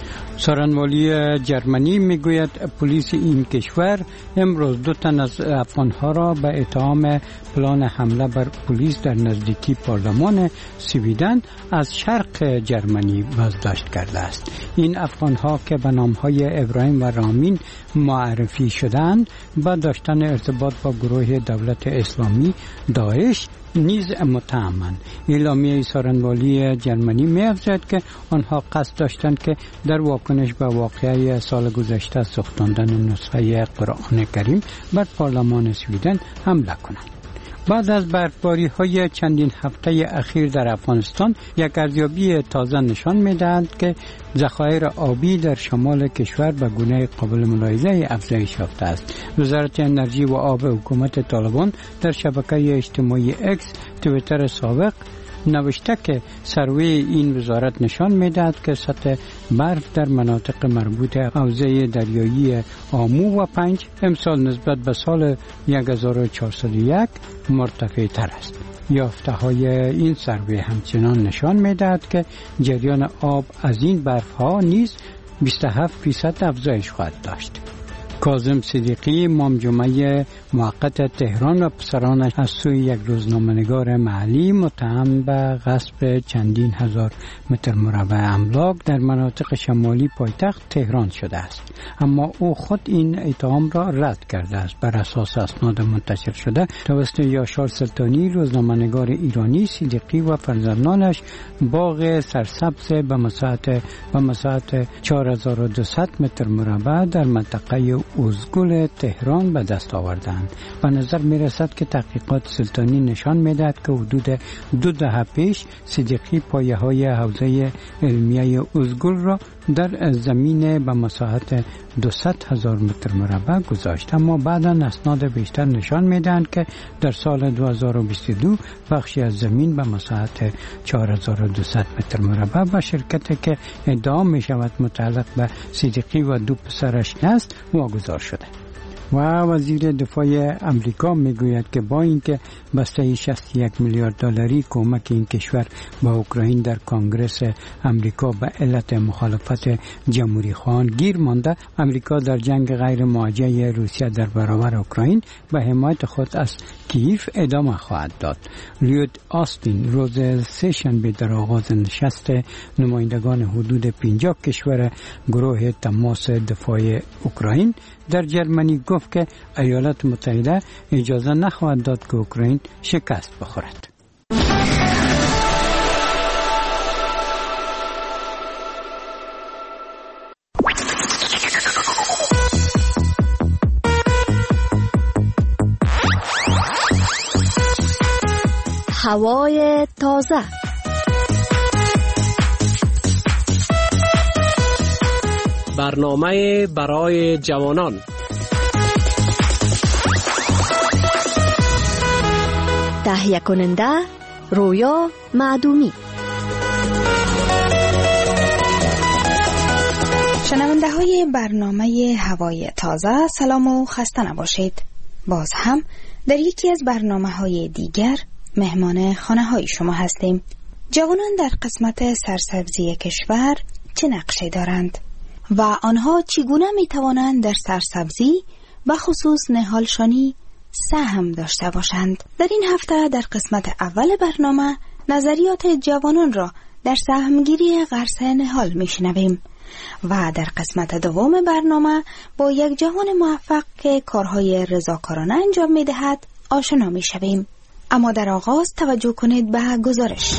سخنگوی جرمنی میگوید پلیس این کشور امروز دو تن از افغانها را به اتهام پلان حمله بر پلیس در نزدیکی پارلمان سویدن از شرق جرمنی بازداشت کرده است. این افغانها که به نامهای ابراهیم و رامین معرفی شدند با داشتن ارتباط با گروه دولت اسلامی داعش نیز متهمند. اعلامیه سخنگوی جرمنی می‌افزاید که آنها قصد داشتند که در واکنش به واقعه سال گذشته سوختاندن نسخه قرآن کریم بر پارلمان سویدن حمله کنند. بعد از برفباری های چندین هفته اخیر در افغانستان یک ارزیابی تازه نشان می‌دهد که ذخایر آبی در شمال کشور به گونه قابل ملاحظه افزایش یافته است. وزارت انرژی و آب حکومت طالبان در شبکه اجتماعی اکس توییتر سابق نوشته که سروی این وزارت نشان می‌دهد که سطح برف در مناطق مربوط حوزه دریایی آمو و پنج امسال نسبت به سال هزار و چهارصد و یک مرتفع تر است. یافته های این سروی همچنان نشان می‌دهد که جریان آب از این برف ها نیز بیست و هفت درصد افزایش خواهد داشت. کاظم صدیقی امام جمعه موقت تهران و پسرانش از سوی یک روزنامه‌نگار محلی متهم به غصب چندین هزار متر مربع املاک در مناطق شمالی پایتخت تهران شده است، اما او خود این اتهام را رد کرده است. بر اساس اسناد منتشر شده توسط یاشار سلطانی، روزنامه‌نگار ایرانی، صدیقی و فرزندانش باغ سرسبز به مساحت به مساحت چهار هزار و دویست متر مربع در منطقه اوزگل تهران به دست آوردند. به نظر می رسد که تحقیقات سلطانی نشان می دهد که حدود دو دهه پیش صدیقی پایه های حوزه علمیه اوزگل را در زمین به مساحت دویست هزار متر مربع گذاشت، اما بعدا اسناد بیشتر نشان می دهند که در سال دو هزار و بیست و دو بخشی از زمین به مساحت چهار هزار و دویست متر مربع به شرکتی که ادعا می شود متعلق به صدیقی و دو پسرش است واگذار شده. و وزیر دفاع امریکا میگوید که با اینکه بسته شصت و یک میلیارد دلاری کمک این کشور به اوکراین در کنگره امریکا به علت مخالفت جمهوری خواهان گیر مانده، امریکا در جنگ غیر موجه روسیه در برابر اوکراین به حمایت خود از کیف ادامه خواهد داد. لیود آستین روز سه شنبه در آغاز نشست نمایندگان حدود پنجاه کشور گروه تماس دفاع اوکراین در جرمنی گفت که ایالات متحده اجازه نخواهد داد که اوکراین شکست بخورد. هوای تازه. برنامه برای جوانان. تهیه کننده رویا معدومی. شنونده های برنامه هوای تازه، سلام و خسته نباشید. باز هم در یکی از برنامه های دیگر مهمان خانه های شما هستیم. جوانان در قسمت سرسبزی کشور چه نقشی دارند و آنها چگونه می توانند در سرسبزی و خصوص نهالشانی سهم داشته باشند؟ در این هفته در قسمت اول برنامه نظریات جوانان را در سهمگیری غرس نهال می شنویم و در قسمت دوم برنامه با یک جوان موفق که کارهای رضاکارانه انجام می دهد آشنا می شویم. اما در آغاز توجه کنید به گزارش.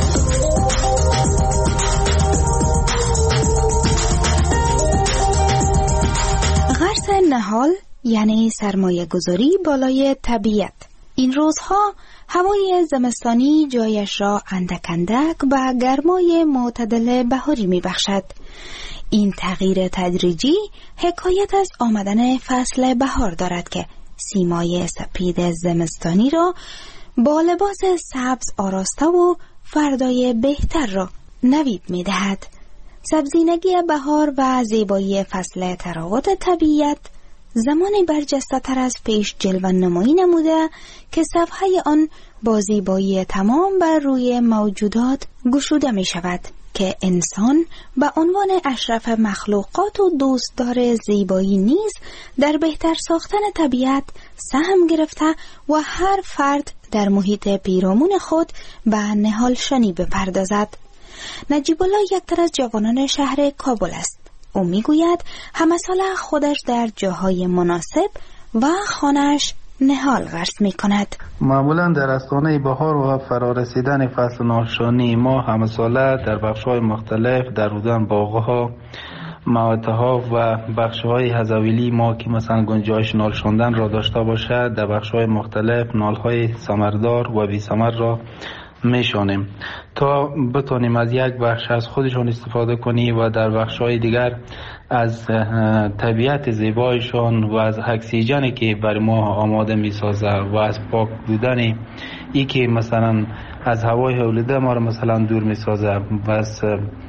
غرس نهال یعنی سرمایه گذاری بالای طبیعت. این روزها هوای زمستانی جایش را اندک اندک به گرمای معتدل بهاری می بخشد. این تغییر تدریجی حکایت از آمدن فصل بهار دارد که سیمای سپید زمستانی را با لباس سبز آراسته و فردای بهتر را نوید می دهد. سبزینگی بهار و زیبایی فصل تراوت طبیعت زمانی برجسته تر از پیش جلوه نمایی نموده که صفحه آن با زیبایی تمام بر روی موجودات گشوده می شود که انسان به عنوان اشرف مخلوقات و دوستدار زیبایی نیز در بهتر ساختن طبیعت سهم گرفته و هر فرد در محیط پیرامون خود به نهالشانی بپردازد. نجیب الله یک از جوانان شهر کابل است. او میگوید همه ساله خودش در جاهای مناسب و خانه‌اش نهال غرس می کند. معمولا در آستانه بهار و فرارسیدن فصل نهالشانی ما همه ساله در بخش‌های مختلف در روزن باغ‌ها، موته‌ها و بخش‌های حزویلی ما که مثلا گنجایش نال شوندن را داشته باشد در بخش‌های مختلف نال‌های ثمردار و بی ثمر را میشانیم تا بتونیم از یک بخش از خودشان استفاده کنیم و در بخش‌های دیگر از طبیعت زیبایشان و از اکسیژنی که برای ما آماده می‌سازه و از پاک بودن ای که مثلا از هوای اولوده ما را مثلا دور می‌سازه. بس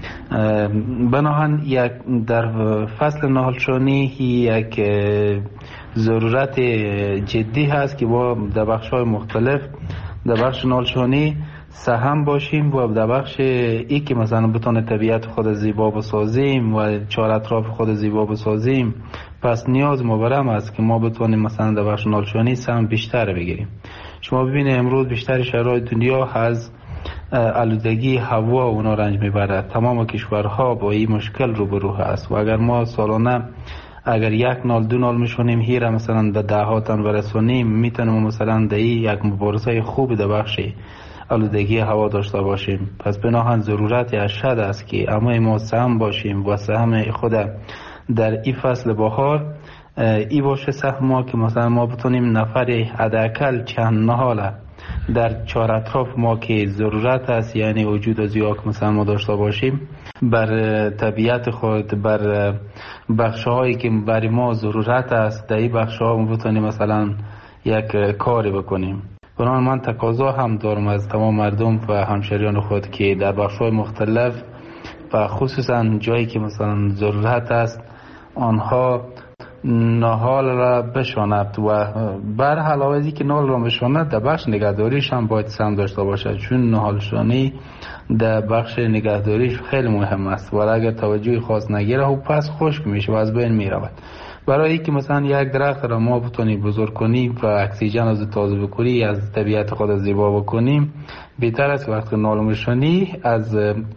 بناهن یک در فصل نهالشانی یک ضرورت جدی هست که با در بخش‌های مختلف در بخش نهالشانی سهم باشیم و در بخش ای که مثلا بتونه طبیعت خود زیبا بسازیم و چهار اطراف خود زیبا بسازیم. پس نیاز مبرم است که ما بتونیم مثلا در بخش نهالشانی سهم بیشتر بگیریم. شما ببینید امروز بیشتر شهرهای دنیا از آلودگی هوا اونا رنج میبرد. تمام کشورها با این مشکل روبرو هست و اگر ما سالانه اگر یک نال دو نال میشونیم هیره مثلا به ده هاتن برسونیم میتونیم مثلا در یک مبارزه خوب در بخش آلودگی هوا داشته باشیم. پس بناهن ضرورت اشد است که اما ما سهم باشیم و سهم خود در این فصل بهار ای باشه سهم ما که مثلا ما بتونیم نفر حداقل چند نهال در چهار اطراف ما که ضرورت است یعنی وجود از یاک مثلا ما داشته باشیم بر طبیعت خود بر بخشهایی که برای ما ضرورت است در این بخشها ما بتونیم مثلا یک کاری بکنیم. بنابراین من تقاضا هم دارم از تمام مردم و همشهریان خود که در بخش‌های مختلف و خصوصا جایی که مثلا ضرورت است آنها نهال را بشاند و بر علاوه از اینکه نهال را بشاند در بخش نگهداریش هم باید سهم داشته باشد، چون نهالشانی در بخش نگهداریش خیلی مهم است و اگر توجه خاص نگیره و پس خشک میشه و از بین میرود. برای اینکه مثلا یک درخت را ما بتونیم بزرگ کنیم و اکسیژن از تازه بکنی از طبیعت خود زیبا بکنیم بهتر است وقت نهالشانی از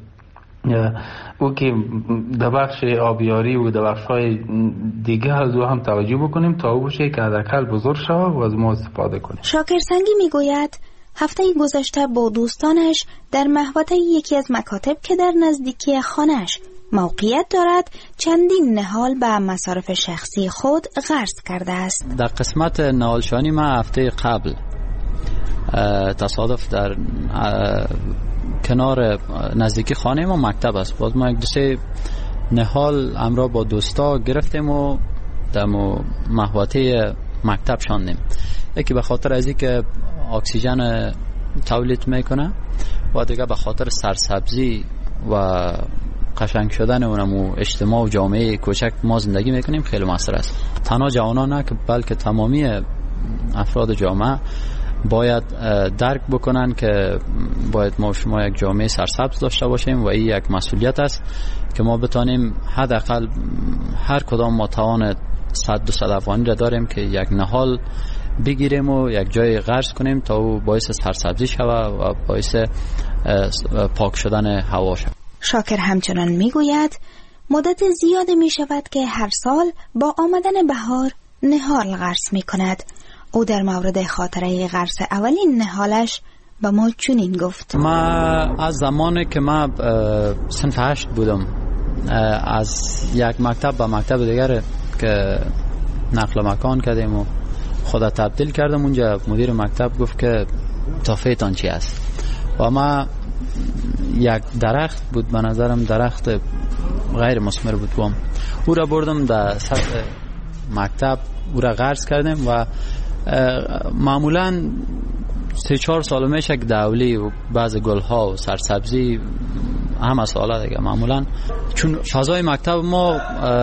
او که در بخش آبیاری و در بخش‌های دیگه از او هم توجه بکنیم تا او بشه که حداقل بزرگ شود و از ما استفاده کنیم. شاکر سنگی میگوید هفته گذشته با دوستانش در محوطه یکی از مکاتب که در نزدیکی خانه‌اش موقعیت دارد چندین نهال به مصارف شخصی خود غرس کرده است. در قسمت نهالشانی ما هفته قبل تصادف در کنار نزدیکی خانه ما مکتب است. باز ما یک دو سه نهال امرا با دوستا گرفتیم و در محوطه مکتب شاندیم. یکی به خاطر از اینکه اکسیژن تولید میکنه و دیگه به خاطر سرسبزی و قشنگ شدن اونمو اجتماع و جامعه کوچک ما زندگی میکنیم خیلی موثر است. تنها جوانان نه که بلکه تمامی افراد جامعه باید درک بکنن که باید ما شما یک جامعه سرسبز داشته باشیم و این یک مسئولیت است که ما بتانیم حداقل هر کدام ما توان صد دو صد افغانی را داریم که یک نهال بگیریم و یک جای غرس کنیم تا او باعث سرسبزی شود و باعث پاک شدن هوا شود. شاکر همچنان میگوید مدت زیاد می شود که هر سال با آمدن بهار نهال غرس می کند. او در مورد خاطره غرس اولین نهالش به ما چنین گفت: ما از زمانی که ما صنف هشت بودم از یک مکتب به مکتب دیگر که نقل مکان کردیم و خدا تبدیل کردم، اونجا مدیر مکتب گفت که تافهتان چی است و ما یک درخت بود، به نظرم درخت غیر مثمر بود بام. او را بردم در سطح مکتب، او را غرس کردیم و معمولا سه چهار سال میشه که دولی و بعض گلها و سرسبزی همه ساله دیگه معمولا، چون فضای مکتب ما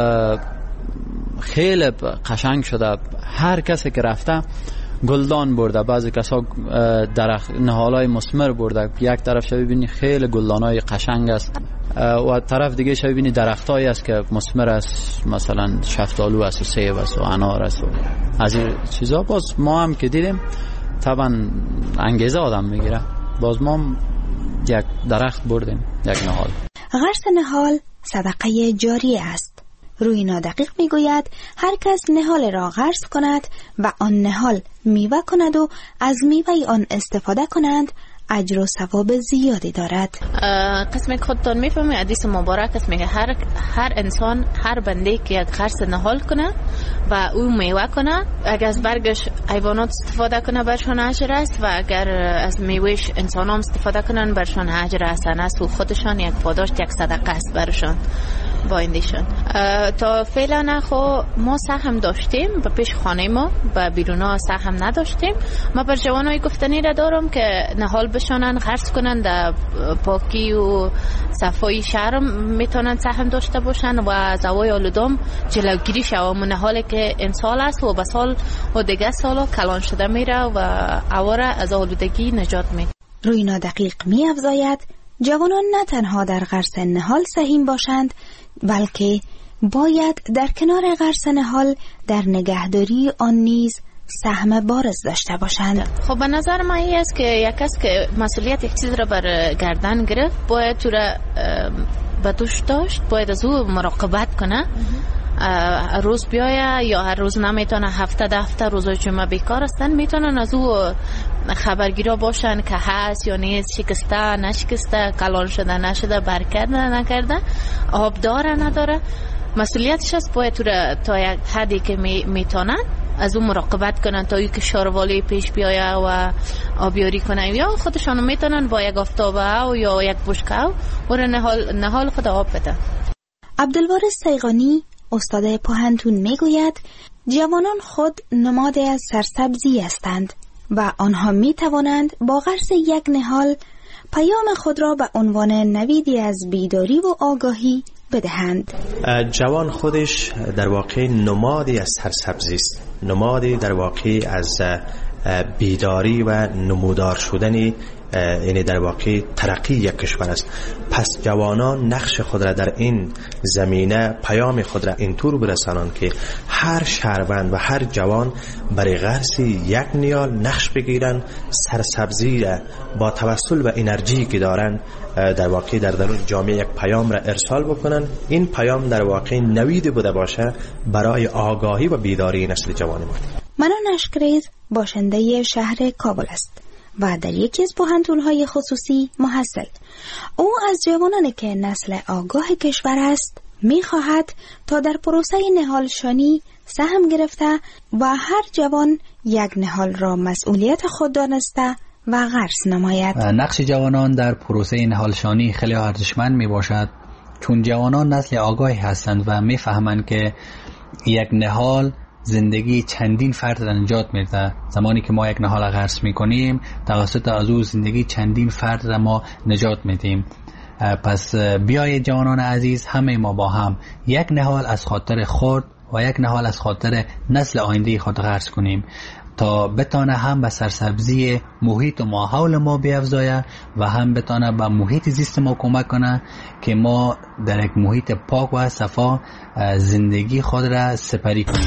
خیلی قشنگ شده، هر کسی که رفته گلدان برده، بعضی کسا درخت نهالای مثمر برده، یک طرف شو ببینی خیلی گلدانای قشنگ است و طرف دیگه شو ببینی درختایی است که مثمر است، مثلا شفتالو است و سیب است و انار است و از این چیزا. باز ما هم که دیدیم طبعا انگیزه آدم میگیره، باز ما یک درخت بردیم، یک نهال. غرس نهال صدقه جاری است. روینا دقیق میگوید هر کس نهال را غرس کند و آن نهال میوه کند و از میوه آن استفاده کنند اجر و ثواب زیادی دارد. قسم خودتان میفهمید حدیث مبارک است، میگه هر هر انسان، هر بنده که یک غرس نهال کنه و او میوه کنه، اگر از برگش حیوانات استفاده کنه برشان اجر است و اگر از میوهش انسان هم استفاده کنن برشان اجر حسن است و خودشان یک پاداش، یک صدقه است برشان با ایندیشون. تا فعلا خو ما سهم داشتیم به پیش خانه ما، به بیرونا سهم نداشتیم. ما بر جوانای گفتنی را دارم که نهال بشانن، غرس کنن، در پاکی و صفای شهر میتونن سهم داشته باشن و از هوای آلودم جلوگیری شود. نهالی که امسال است و به سال و دیگه سالا کلان شده میره و هوا را از آلودگی نجات میده. روینا دقیق می افزاید جوانان نه تنها در غرس نهال سهیم باشند، بلکه باید در کنار غرس نهال در نگهداری آن نیز سهم بارز داشته باشند. خب به نظر من این است که یک کس که مسئولیت یک چیز را بر گردن گرفت باید تو را به دوش داشت، باید از او مراقبت کنه. روز بیایه یا هر روز نمیتونه، هفته ده هفته روزای جمعه بیکار هستن، میتونن از او خبرگیرا باشن که هست یا نیست، شکسته نشکسته، کلان شده نشده، برکرده نکرده، آب داره نداره. مسئولیتش است باید تو تا یک حدی که میتونن از اون مراقبت کنن تا اینکه شاروالی پیش بیایه و آبیاری کنن، یا خودشان میتونن با یک آفتابه یا یک بشکه و نهال نهال خود آب بده. عبدالوارث سیغانی استاد پوهنتون میگوید جوانان خود نماد از سرسبزی هستند و آنها می توانند با غرس یک نهال پیام خود را به عنوان نویدی از بیداری و آگاهی بدهند. جوان خودش در واقع نمادی از سرسبزی است، نمادی در واقع از بیداری و نمودار شدنی، یعنی در واقع ترقی یک کشور است. پس جوانان نقش خود را در این زمینه، پیام خود را اینطور برسانند که هر شهروند و هر جوان برای غرس یک نیال نقش بگیرن، سرسبزی را با توسل و انرژی که دارن در واقع در درون جامعه یک پیام را ارسال بکنن. این پیام در واقع نوید بوده باشه برای آگاهی و بیداری نسل جوان ما. منان اشکریز باشنده شهر کابل است و در یکی از پوهنتون‌های خصوصی محصل. او از جوانانی که نسل آگاه کشور است می‌خواهد تا در پروسه نهال شانی سهم گرفته و هر جوان یک نهال را مسئولیت خود دانسته و غرس نماید. نقش جوانان در پروسه نهال شانی خیلی ارزشمند میباشد، چون جوانان نسل آگاهی هستند و میفهمند که یک نهال زندگی چندین فرد را نجات میده. زمانی که ما یک نهال غرس میکنیم توسط از او زندگی چندین فرد را ما نجات میدیم. پس بیایید جوانان عزیز همه ما با هم یک نهال از خاطر خود و یک نهال از خاطر نسل آینده خود غرس کنیم تا بتانه هم به سرسبزی محیط و ماحول ما بیفزایه و هم بتانه به محیط زیست ما کمک کنه که ما در یک محیط پاک و صفا زندگی خود را سپری کنیم.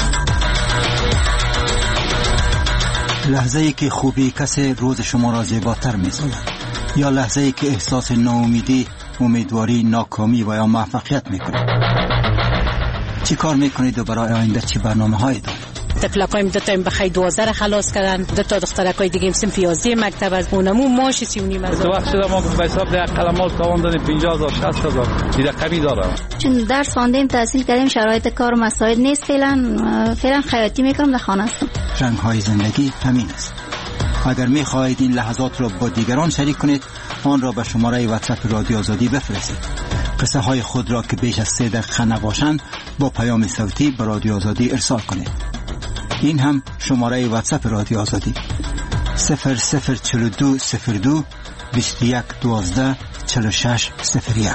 لحظه‌ای که خوبی کسی روز شما را زیباتر می‌سازد یا لحظه‌ای که احساس ناامیدی، امیدواری، ناکامی و یا موفقیت می‌کنید. چی کار می‌کنید و برای آینده چی برنامه‌هایی دارید؟ تفلکایم دو تا بخیر دوازده را خلاص کردن، دو تا دخترکای دیگه صنف یازده مکتب از اونمو ماش سی و نیم از تو وقت شده ما به حساب ده قلمات تاوان دادیم پنجاه هزار شصت هزار دیگه کمی داره. چون درس خواندیم تحصیل کردیم شرایط کار و مساعد نیست، فعلا فعلا خیاطی میکنم در خانه هستم. رنگ‌های زندگی همین است. اگر می‌خواهید این لحظات را با دیگران شریک کنید، آن را به شماره واتساپ رادیو آزادی بفرستید. قصه های خود را که بیش از سه دقیقه نباشند با پیام صوتی به رادیو آزادی ارسال کنید. این هم شماره واتساپ رادیو آزادی صفر صفر چهل و دو صفر دو بیست و یک دوازده چهل و شش صفر یک.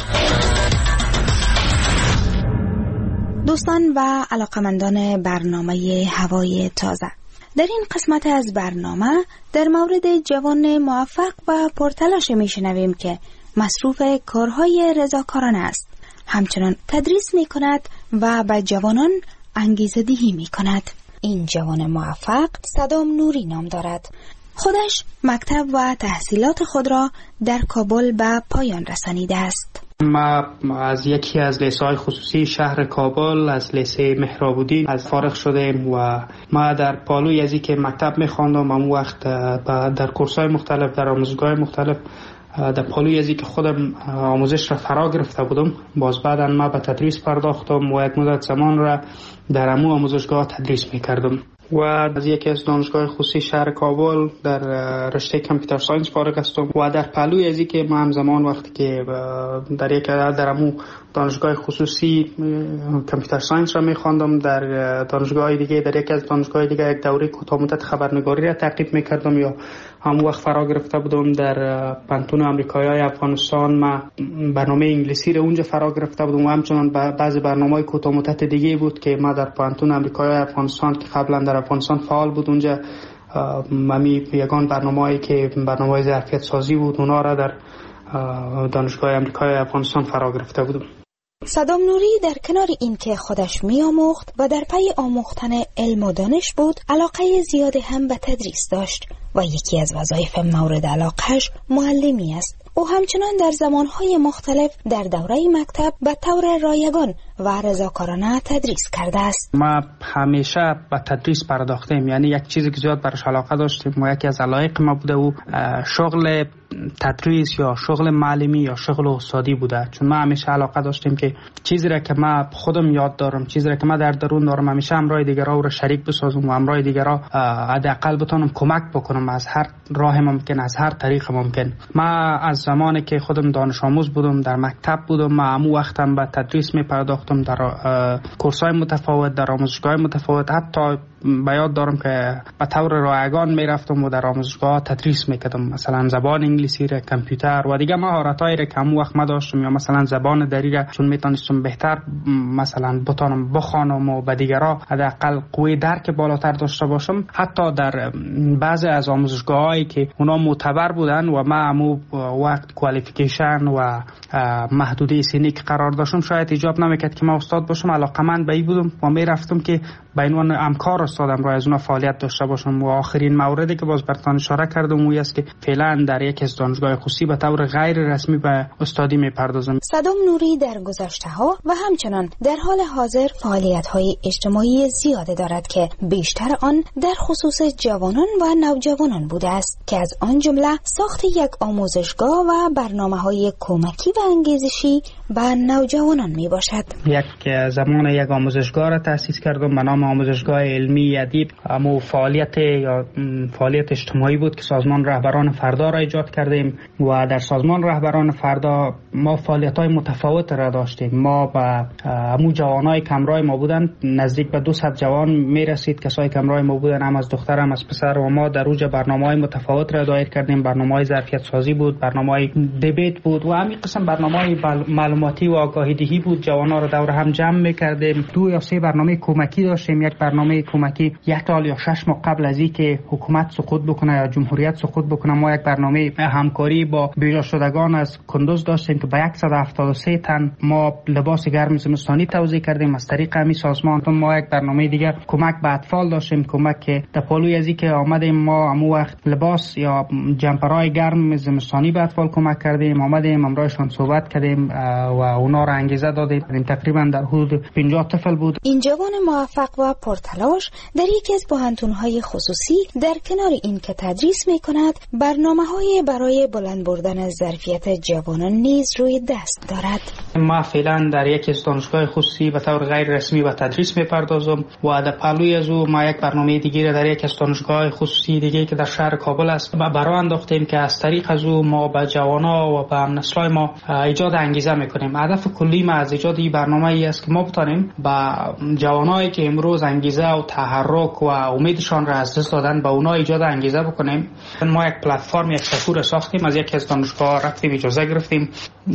دوستان و علاقمندان برنامه هوای تازه، در این قسمت از برنامه در مورد جوان موفق و پرتلاش میشنویم که مصروف کارهای رضاکارانه است، همچنان تدریس می کند و به جوانان انگیزه دهی می کند. این جوان موفق صدام نوری نام دارد. خودش مکتب و تحصیلات خود را در کابل به پایان رسانیده است. ما از یکی از لیسه‌های خصوصی شهر کابل از لیسه مهرابودی از فارغ شدیم و ما در پالوی ازی که مکتب می‌خواندم اون وقت در کورس‌های مختلف در آموزشگاه مختلف در پالوی ازی که خودم آموزش را فرا گرفته بودم، باز بعدا ما به تدریس پرداختم و یک مدت زمان را در امو آموزشگاه تدریس می‌کردم و از یکی از دانشگاه خصوصی شهر کابل در رشته کامپیوتر ساینس فارغ هستم و در پهلوی ازی که ما همزمان وقتی که در یک در امو دانشگاه خصوصی کامپیوتر ساینس را می‌خواندم، در دانشگاه دیگه در یک از دانشگاه دیگه یک دوره کوتاه مدت خبرنگاری را تعقیب می‌کردم یا همون وقت فرا گرفته بودم در پانتون آمریکایی افغانستان ما برنامه انگلیسی را اونجا فرا گرفته بودم و همچنان بعضی برنامه‌های کوتاه مدت دیگه بود که ما در پانتون آمریکایی افغانستان که قبلا در افغانستان فعال بود اونجا ممی یگان برنامه‌ای که برنامه‌های ظرفیت سازی بود اونا را در دانشگاه آمریکایی افغانستان فرا گرفته بودم. صدام نوری در کنار اینکه خودش می‌آموخت و در پی آموختن علم و دانش بود، علاقه زیادی هم به تدریس داشت و یکی از وظایف مورد علاقهش معلمی است. او همچنان در زمانهای مختلف در دوره مکتب به طور رایگان و رضاکارانه تدریس کرده است. ما همیشه به تدریس پرداختیم، یعنی یک چیزی که زیاد برش علاقه داشتیم و یکی از علایق ما بوده و شغل تدریس یا شغل معلمی یا شغل استادی بوده، چون ما همیشه علاقه داشتیم که چیزی را که ما خودم یاد دارم، چیزی را که ما در درون دارم، همیشه همراه دیگران رو شریک بسازم و همراه دیگران حداقل بتونم کمک بکنم از هر راه ممکن، از هر طریق ممکن. ما از زمانی که خودم دانش آموز بودم در مکتب بودم، ما همو وقتم به تدریس می پرداختم در کورس‌های متفاوت، در آموزشگاه متفاوت، حتی به یاد دارم که به طور رایگان می رفتم و در آموزشگاه تدریس می کردم، مثلا زبان انگلیسی را، کامپیوتر و دیگه مهارت‌هایی را که همون وقت ما داشتم، یا مثلا زبان دری را چون می تونستم بهتر مثلا بتونم بخوانم و به دیگران حداقل قوی درک بالاتر داشته باشم. حتی در بعضی از آموزشگاهایی که اونا معتبر بودن و ما همو وقت کوالیفیکیشن و محدوده سنی که قرار داشتم، شاید ایجاب نمیکرد که ما استاد باشم، علاقه‌مند به این بودم و می رفتم که به عنوان همکار استادم را از اونها فعالیت داشته باشم. و آخرین موردی که باز براتون اشاره کردم اون است که فعلا در یک از دانشگاه خصوصی به طور غیر رسمی به استادی میپردازم. صدام نوری در گذشته‌ها و همچنان در حال حاضر فعالیت‌های اجتماعی زیاده دارد که بیشتر آن در خصوص جوانان و نوجوانان بوده است که از آن جمله ساخت یک آموزشگاه و برنامه‌های کمکی و انگیزشی به نوجوانان میباشد. یک زمان یک آموزشگاه را تأسیس کردم به نام آموزشگاه علمی ادیب. اما فعالیت یا فعالیت اجتماعی بود که سازمان رهبران فردا را ایجاد کردیم و در سازمان رهبران فردا ما فعالیت‌های متفاوت را داشتیم. ما با همو جوانای کمرای ما بودن نزدیک به دویست جوان میرسید، کسایی کمرای ما بودن، هم از دختر هم از پسر، و ما در اوج برنامه‌های متفاوت را دایر کردیم. برنامه‌های ظرفیت سازی بود، برنامه‌های دیبیت بود و همین قسم برنامه‌های معلومات معلوماتی و آگاهی دهی بود. جوانا رو دور هم جمع میکردیم. دو یا سه برنامه کمکی داشتیم. یک برنامه کمکی یک سال یا شش ماه قبل از اینکه حکومت سقوط بکنه یا جمهوریت سقوط بکنه، ما یک برنامه همکاری با بیجا شدگان از کندوز داشتیم که به صد و هفتاد و سه تن ما لباس گرم زمستانی توزیع کردیم. از طریق همین سازمان ما یک برنامه دیگه کمک به اطفال داشتیم، کمک که در پالوی از اینکه آمدیم ما امو وقت لباس یا جمپرای گرم زمستانی به اطفال کمک کردیم، آمدیم امرایشان صحبت کردیم و اونا را انگیزه دادیم. تقریبا در حدود پنجاه طفل بود. این جوان موفق و پرتلاش در یکی از بحرانهای خصوصی در کنار این که تدریس میکند، برنامه‌های برای بلند بردن ظرفیت جوانان نیز روی دست دارد. ما فعلا در یکی از دانشگاه خصوصی به طور غیر رسمی به تدریس میپردازم و در پهلوی از او ما یک برنامه دیگه در یک از دانشگاه خصوصی دیگه که در شهر کابل است برای انداختیم که از طریق از او ما به جوانا و به همنسلای ما ایجاد انگیزه میکنیم. هدف کلی ما از ایجاد این برنامه ای است که ما بتانیم به جوانایی که امروز انگیزه و تحرک و امیدشان را از دست دادن به اونا ایجاد انگیزه بکنیم. ما یک پلتفرم یک سفور ساختیم، از یکی از دانشگاه رفتیم اجازه گرفتیم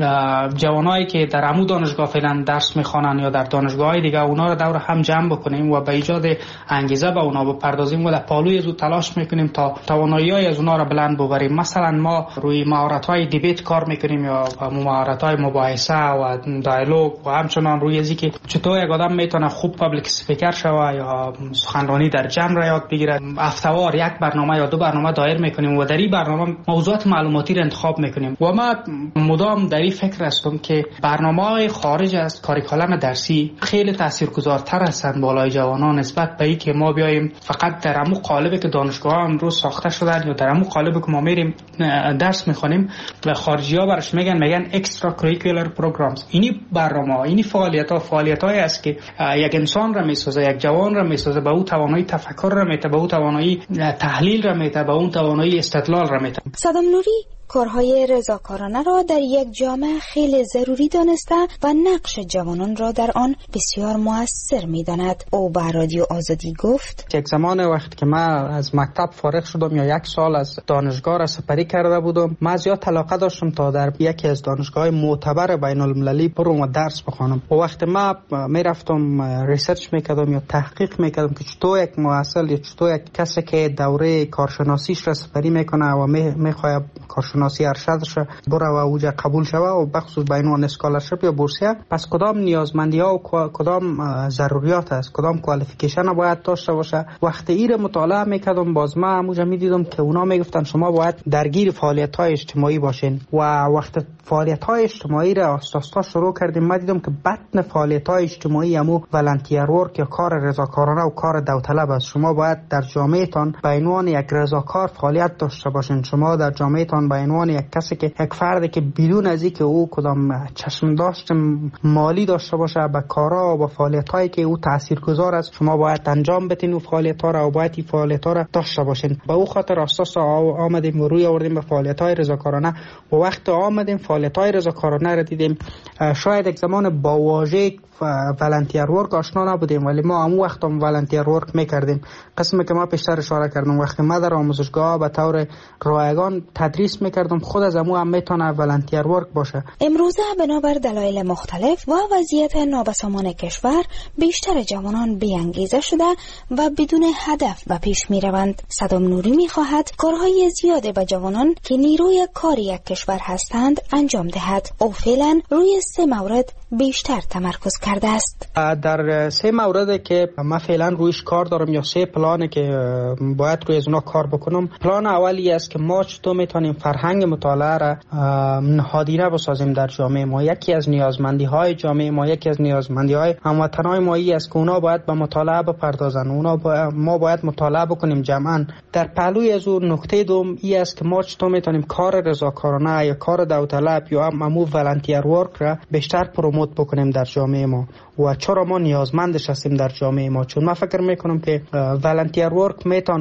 جوانایی که در عمو دانشگاه فعلا درس میخوانن یا در دانشگاه‌های دیگه اونا رو دور هم جمع بکنیم و به ایجاد انگیزه به اونا بپردازیم و در پالوی از تلاش میکنیم تا توانایی‌های از اونا رو بلند ببریم. مثلا ما روی مهارت‌های دیبیت کار میکنیم یا مهارت‌های مباحثه و دیالوگ و همچنان روی ازی که چطور یک آدم میتونه خوب پابلیک اسپیکر شوه یا سخنرانی در جمع را یاد بگیره. هفته‌وار یک برنامه یا دو برنامه دایر میکنیم و در این برنامه موضوعات معلوماتی را انتخاب میکنیم و ما مدام در این فکر هستم که برنامه‌های خارج از کاریکولم درسی خیلی تاثیرگذارتر هستند بالای جوانان نسبت به اینکه ما بیایم فقط در همون قالبی که دانشگاه امروز ساخته شدن یا در همون قالبی که ما میریم درس میخونیم و خارجی‌ها برش میگن میگن اکسترا کریکولر پروگرامز. اینی برنامه اینی فعالیت‌ها فعالیت‌هایی است که یک انسان را میسازه، یک جوان را میسازه، به او توانایی تفکر را میده، به او توانایی تحلیل را میده، به اون توانایی استدلال را میده. صدام نوری کارهای رضاکارانه را در یک جامعه خیلی ضروری دانسته و نقش جوانان را در آن بسیار مؤثر می‌داند. او به رادیو آزادی گفت: یک زمان وقت که من از مکتب فارغ شدم یا یک سال از دانشگاه را سپری کرده بودم، من زیاد علاقه داشتم تا در یکی از دانشگاه‌های معتبر بین المللی برم و درس بخوانم. و وقتی من میرفتم ریسرچ میکردم یا تحقیق میکردم که چطور یک محصل یا چطور یک کسی که دوره کارشناسیش را سپری میکنه و میخواد کارشناسی ارشدش بره و اوجا قبول شوه و بخصوص به عنوان اسکالرشپ یا بورسیه، پس کدام نیازمندی ها و کدام ضروریات است، کدام کوالیفیکیشن باید داشته باشه. وقتی ایره مطالعه میکردم باز ما همونجا میدیدم که اونا میگفتن شما باید درگیر فعالیت های اجتماعی باشین و وقتی فعالیت های اجتماعی را آستاستا شروع کردیم ما دیدم که بطن فعالیت های اجتماعی همو ولنتیر ورک یا کار رضاکارانه و کار داوطلب است. شما باید در جامعه تان به عنوان یک رضاکار فعالیت داشته باشین. شما در جامعه تان به عنوان یک کسی که یک فردی که بدون از اینکه او کدام چشم داشت مالی داشته باشه به کارا و به فعالیتایی که او تاثیرگذار است شما باید انجام بدین و فعالیت‌ها را و باید این فعالیت‌ها را داشته باشین. به او خاطر اساس آمدیم و روی آوردیم به فعالیت‌های رضاکارانه و وقت آمدیم فعالیت‌های رضاکارانه را دیدیم. شاید یک زمان با واژه ولنتیر ورک آشنا نبودیم ولی ما همون وقت هم ولنتیر ورک میکردیم. قسمی که ما پیشتر اشاره کردم وقتی ما در آموزشگاه به طور رایگان تدریس میکردم خود از همون هم میتونه ولنتیر ورک باشه. امروزه بنابر دلایل مختلف و وضعیت نابسامان کشور بیشتر جوانان بی‌انگیزه شده و بدون هدف به پیش میروند. صدام نوری میخواهد کارهای زیاده به جوانان که نیروی کار یک کشور هستند انجام دهد. او فعلا روی سه مورد بیشتر تمرکز کرده است. در سه مورد که من فعلا رویش کار دارم یا سه پلانه که باید روی از اونا کار بکنم. پلان اولی است که ما چطور میتونیم فرهنگ مطالعه را نهادینه بسازیم در جامعه ما. یکی از نیازمندی های جامعه ما، یکی از نیازمندی های هموطنان ما ای است که اونا باید به مطالعه بپردازن. اونا با ما باید مطالعه بکنیم جمعاً. در پهلوی از اون نکته دوم ای است که ما چطور میتونیم کار رضاکارانه یا کار داوطلب یا همو ولنتیر ورک را بیشتر پروموت بکنیم در جامعه ما و چرا ما نیازمندش هستیم در جامعه ما. چون من فکر میکنم که ولنتیر ورک میتونه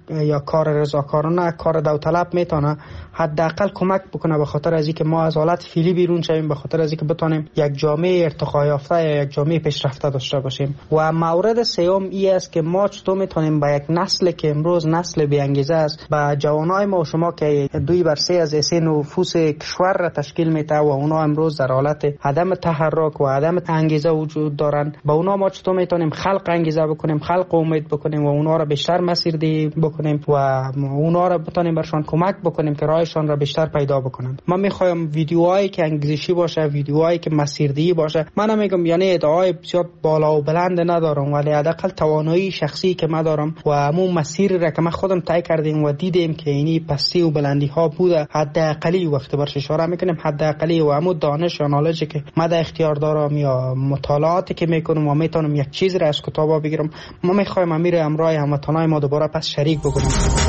یا کار رضاکارانه، کار داوطلب میتونه حداقل کمک بکنه به خاطر از اینکه ما از حالت فعلی بیرون شویم، به خاطر از اینکه بتونیم یک جامعه ارتقا یافته یا یک جامعه پیشرفته داشته باشیم. و مورد سوم ای است که ما چطور میتونیم با یک نسل که امروز نسل بی انگیزه است، با جوانای ما و شما که دوی بر سه از سه نفوس کشور را تشکیل میده و اونا امروز در حالت عدم تحرک و عدم انگیزه وجود دارن، با اونا ما چطور میتونیم خلق انگیزه بکنیم، خلق امید بکنیم و اونا را بیشتر مسیردهی بکنیم و اونا را بتونیم برشان کمک بکنیم که راهشان را بیشتر پیدا بکنن. من میخوایم ویدیوهایی که انگیزشی باشه، ویدیوهایی که مسیردهی باشه. من میگم یعنی ادعای بسیار بالا و بلند ندارم، ولی حداقل توانایی شخصی که من دارم و همون مسیر را که من خودم طی کردیم و دیدیم که اینی پستی و بلندی ها بوده، حداقلی وقت برش اشاره میکنیم حداقلی و همون دانش یا نالجی که من در اختیار دارم یا مطالعاتی که میکنم و میتونم یک چیز را از کتابا بگیرم، ما میخوایم امیر امرای هموطنای ما دوباره پس شریک بکنیم.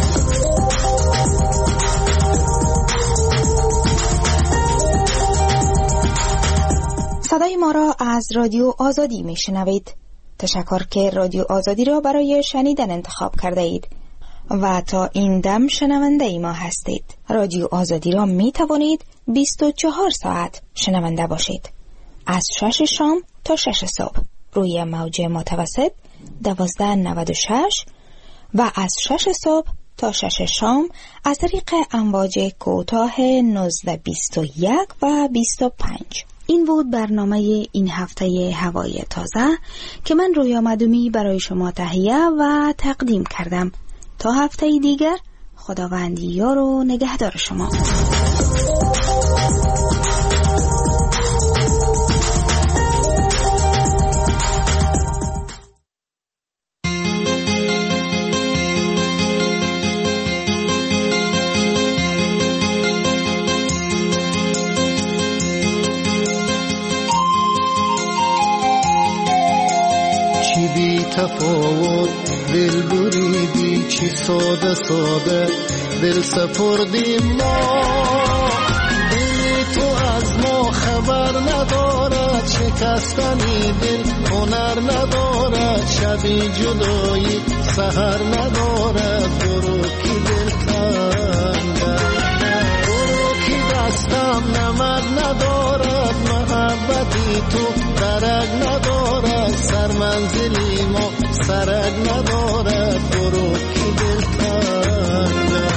صدای ما را از رادیو آزادی میشنوید. تشکر که رادیو آزادی را برای شنیدن انتخاب کرده اید و تا این دم شنونده ای ما هستید. رادیو آزادی را می توانید بیست و چهار ساعت شنونده باشید، از شش شام تا شش صبح روی موج متوسط دوازده نود و شش و از شش صبح تا شش شام از طریق امواج کوتاه نوزده بیست و یک و بیست و پنج. این بود برنامه این هفته هوای تازه که من رویا مدومی برای شما تهیه و تقدیم کردم. تا هفته دیگر، خداوند یار و نگهدار شما. تفاوت دل بریدی، چی ساده ساده دل سپردیم ما. دل تو از ما خبر ندارد، شکستنی دل هنر ندارد، شبی جدایی سحر ندارد. برو کی دل کنده، برو کی دستم نمد ندارد، محبتی تو درک ندارد، سر منزلی ما سرک ندارد. برو کی دل کنده.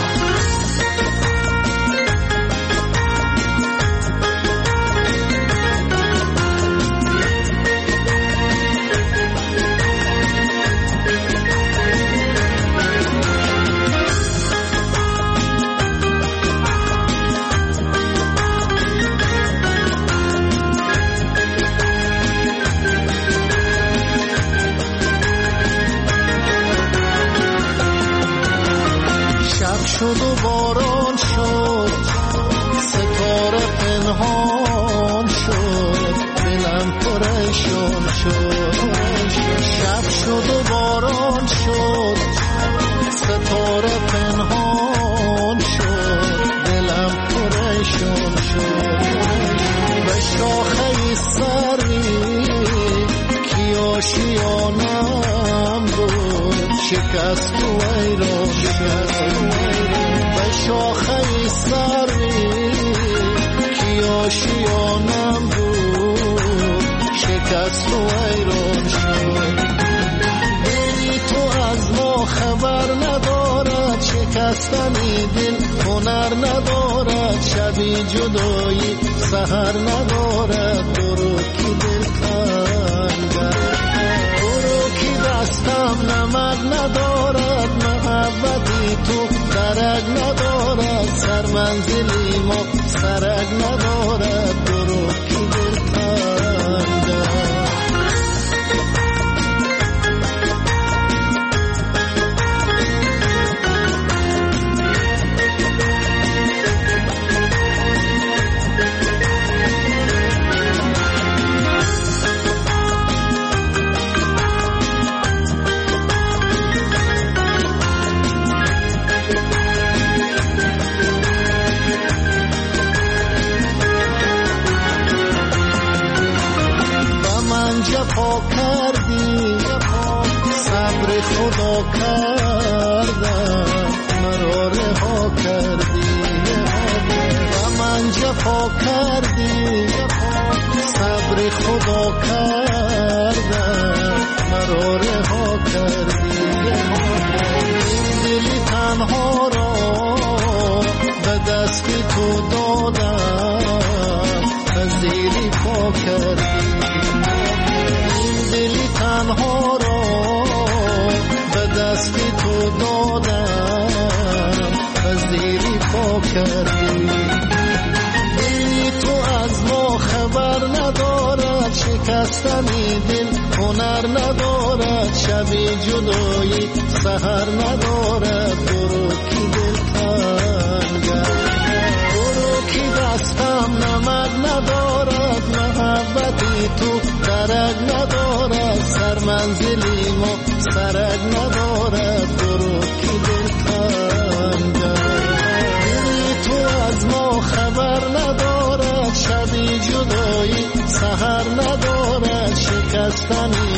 شد و باران شد، ستاره پنهان شد، دلم پریشان شد. شب شد و باران شد، ستاره پنهان شد، دلم پریشان شد. به شاخه سری کی آشیانم بود، شکست و ایران شد. به شاخه سری کی آشیانم بود، شکست و ایران شد. دلی تو از ما خبر ندارد، شکستنی دل هنر ندارد، شبی جدایی سحر ندارد. برو کی دل کنده، برو کی دستم نمد ندارد، محبتی تو درک ندارد، سر منزلی ما سرک ندارد. برو کی دل کنده. ای خدا کردم مرا رها کردی دلی تنها را به دست تو دادم پذیری پا کردی دلی تنها را به دست تو دادم پذیری پا کردی دلی تو از ما خبر ندارد شکستنی دل هنر ندارد شبی جدایی سحر ندارد برو کی دل تنگم برو کی دستم نمک ندارد محبتی تو درک ندارد سر منزلی ما سرک ندارد برو کی دل تنگم دلی تو از ما خبر ندارد شبی جدایی سحر ندارد شکستنی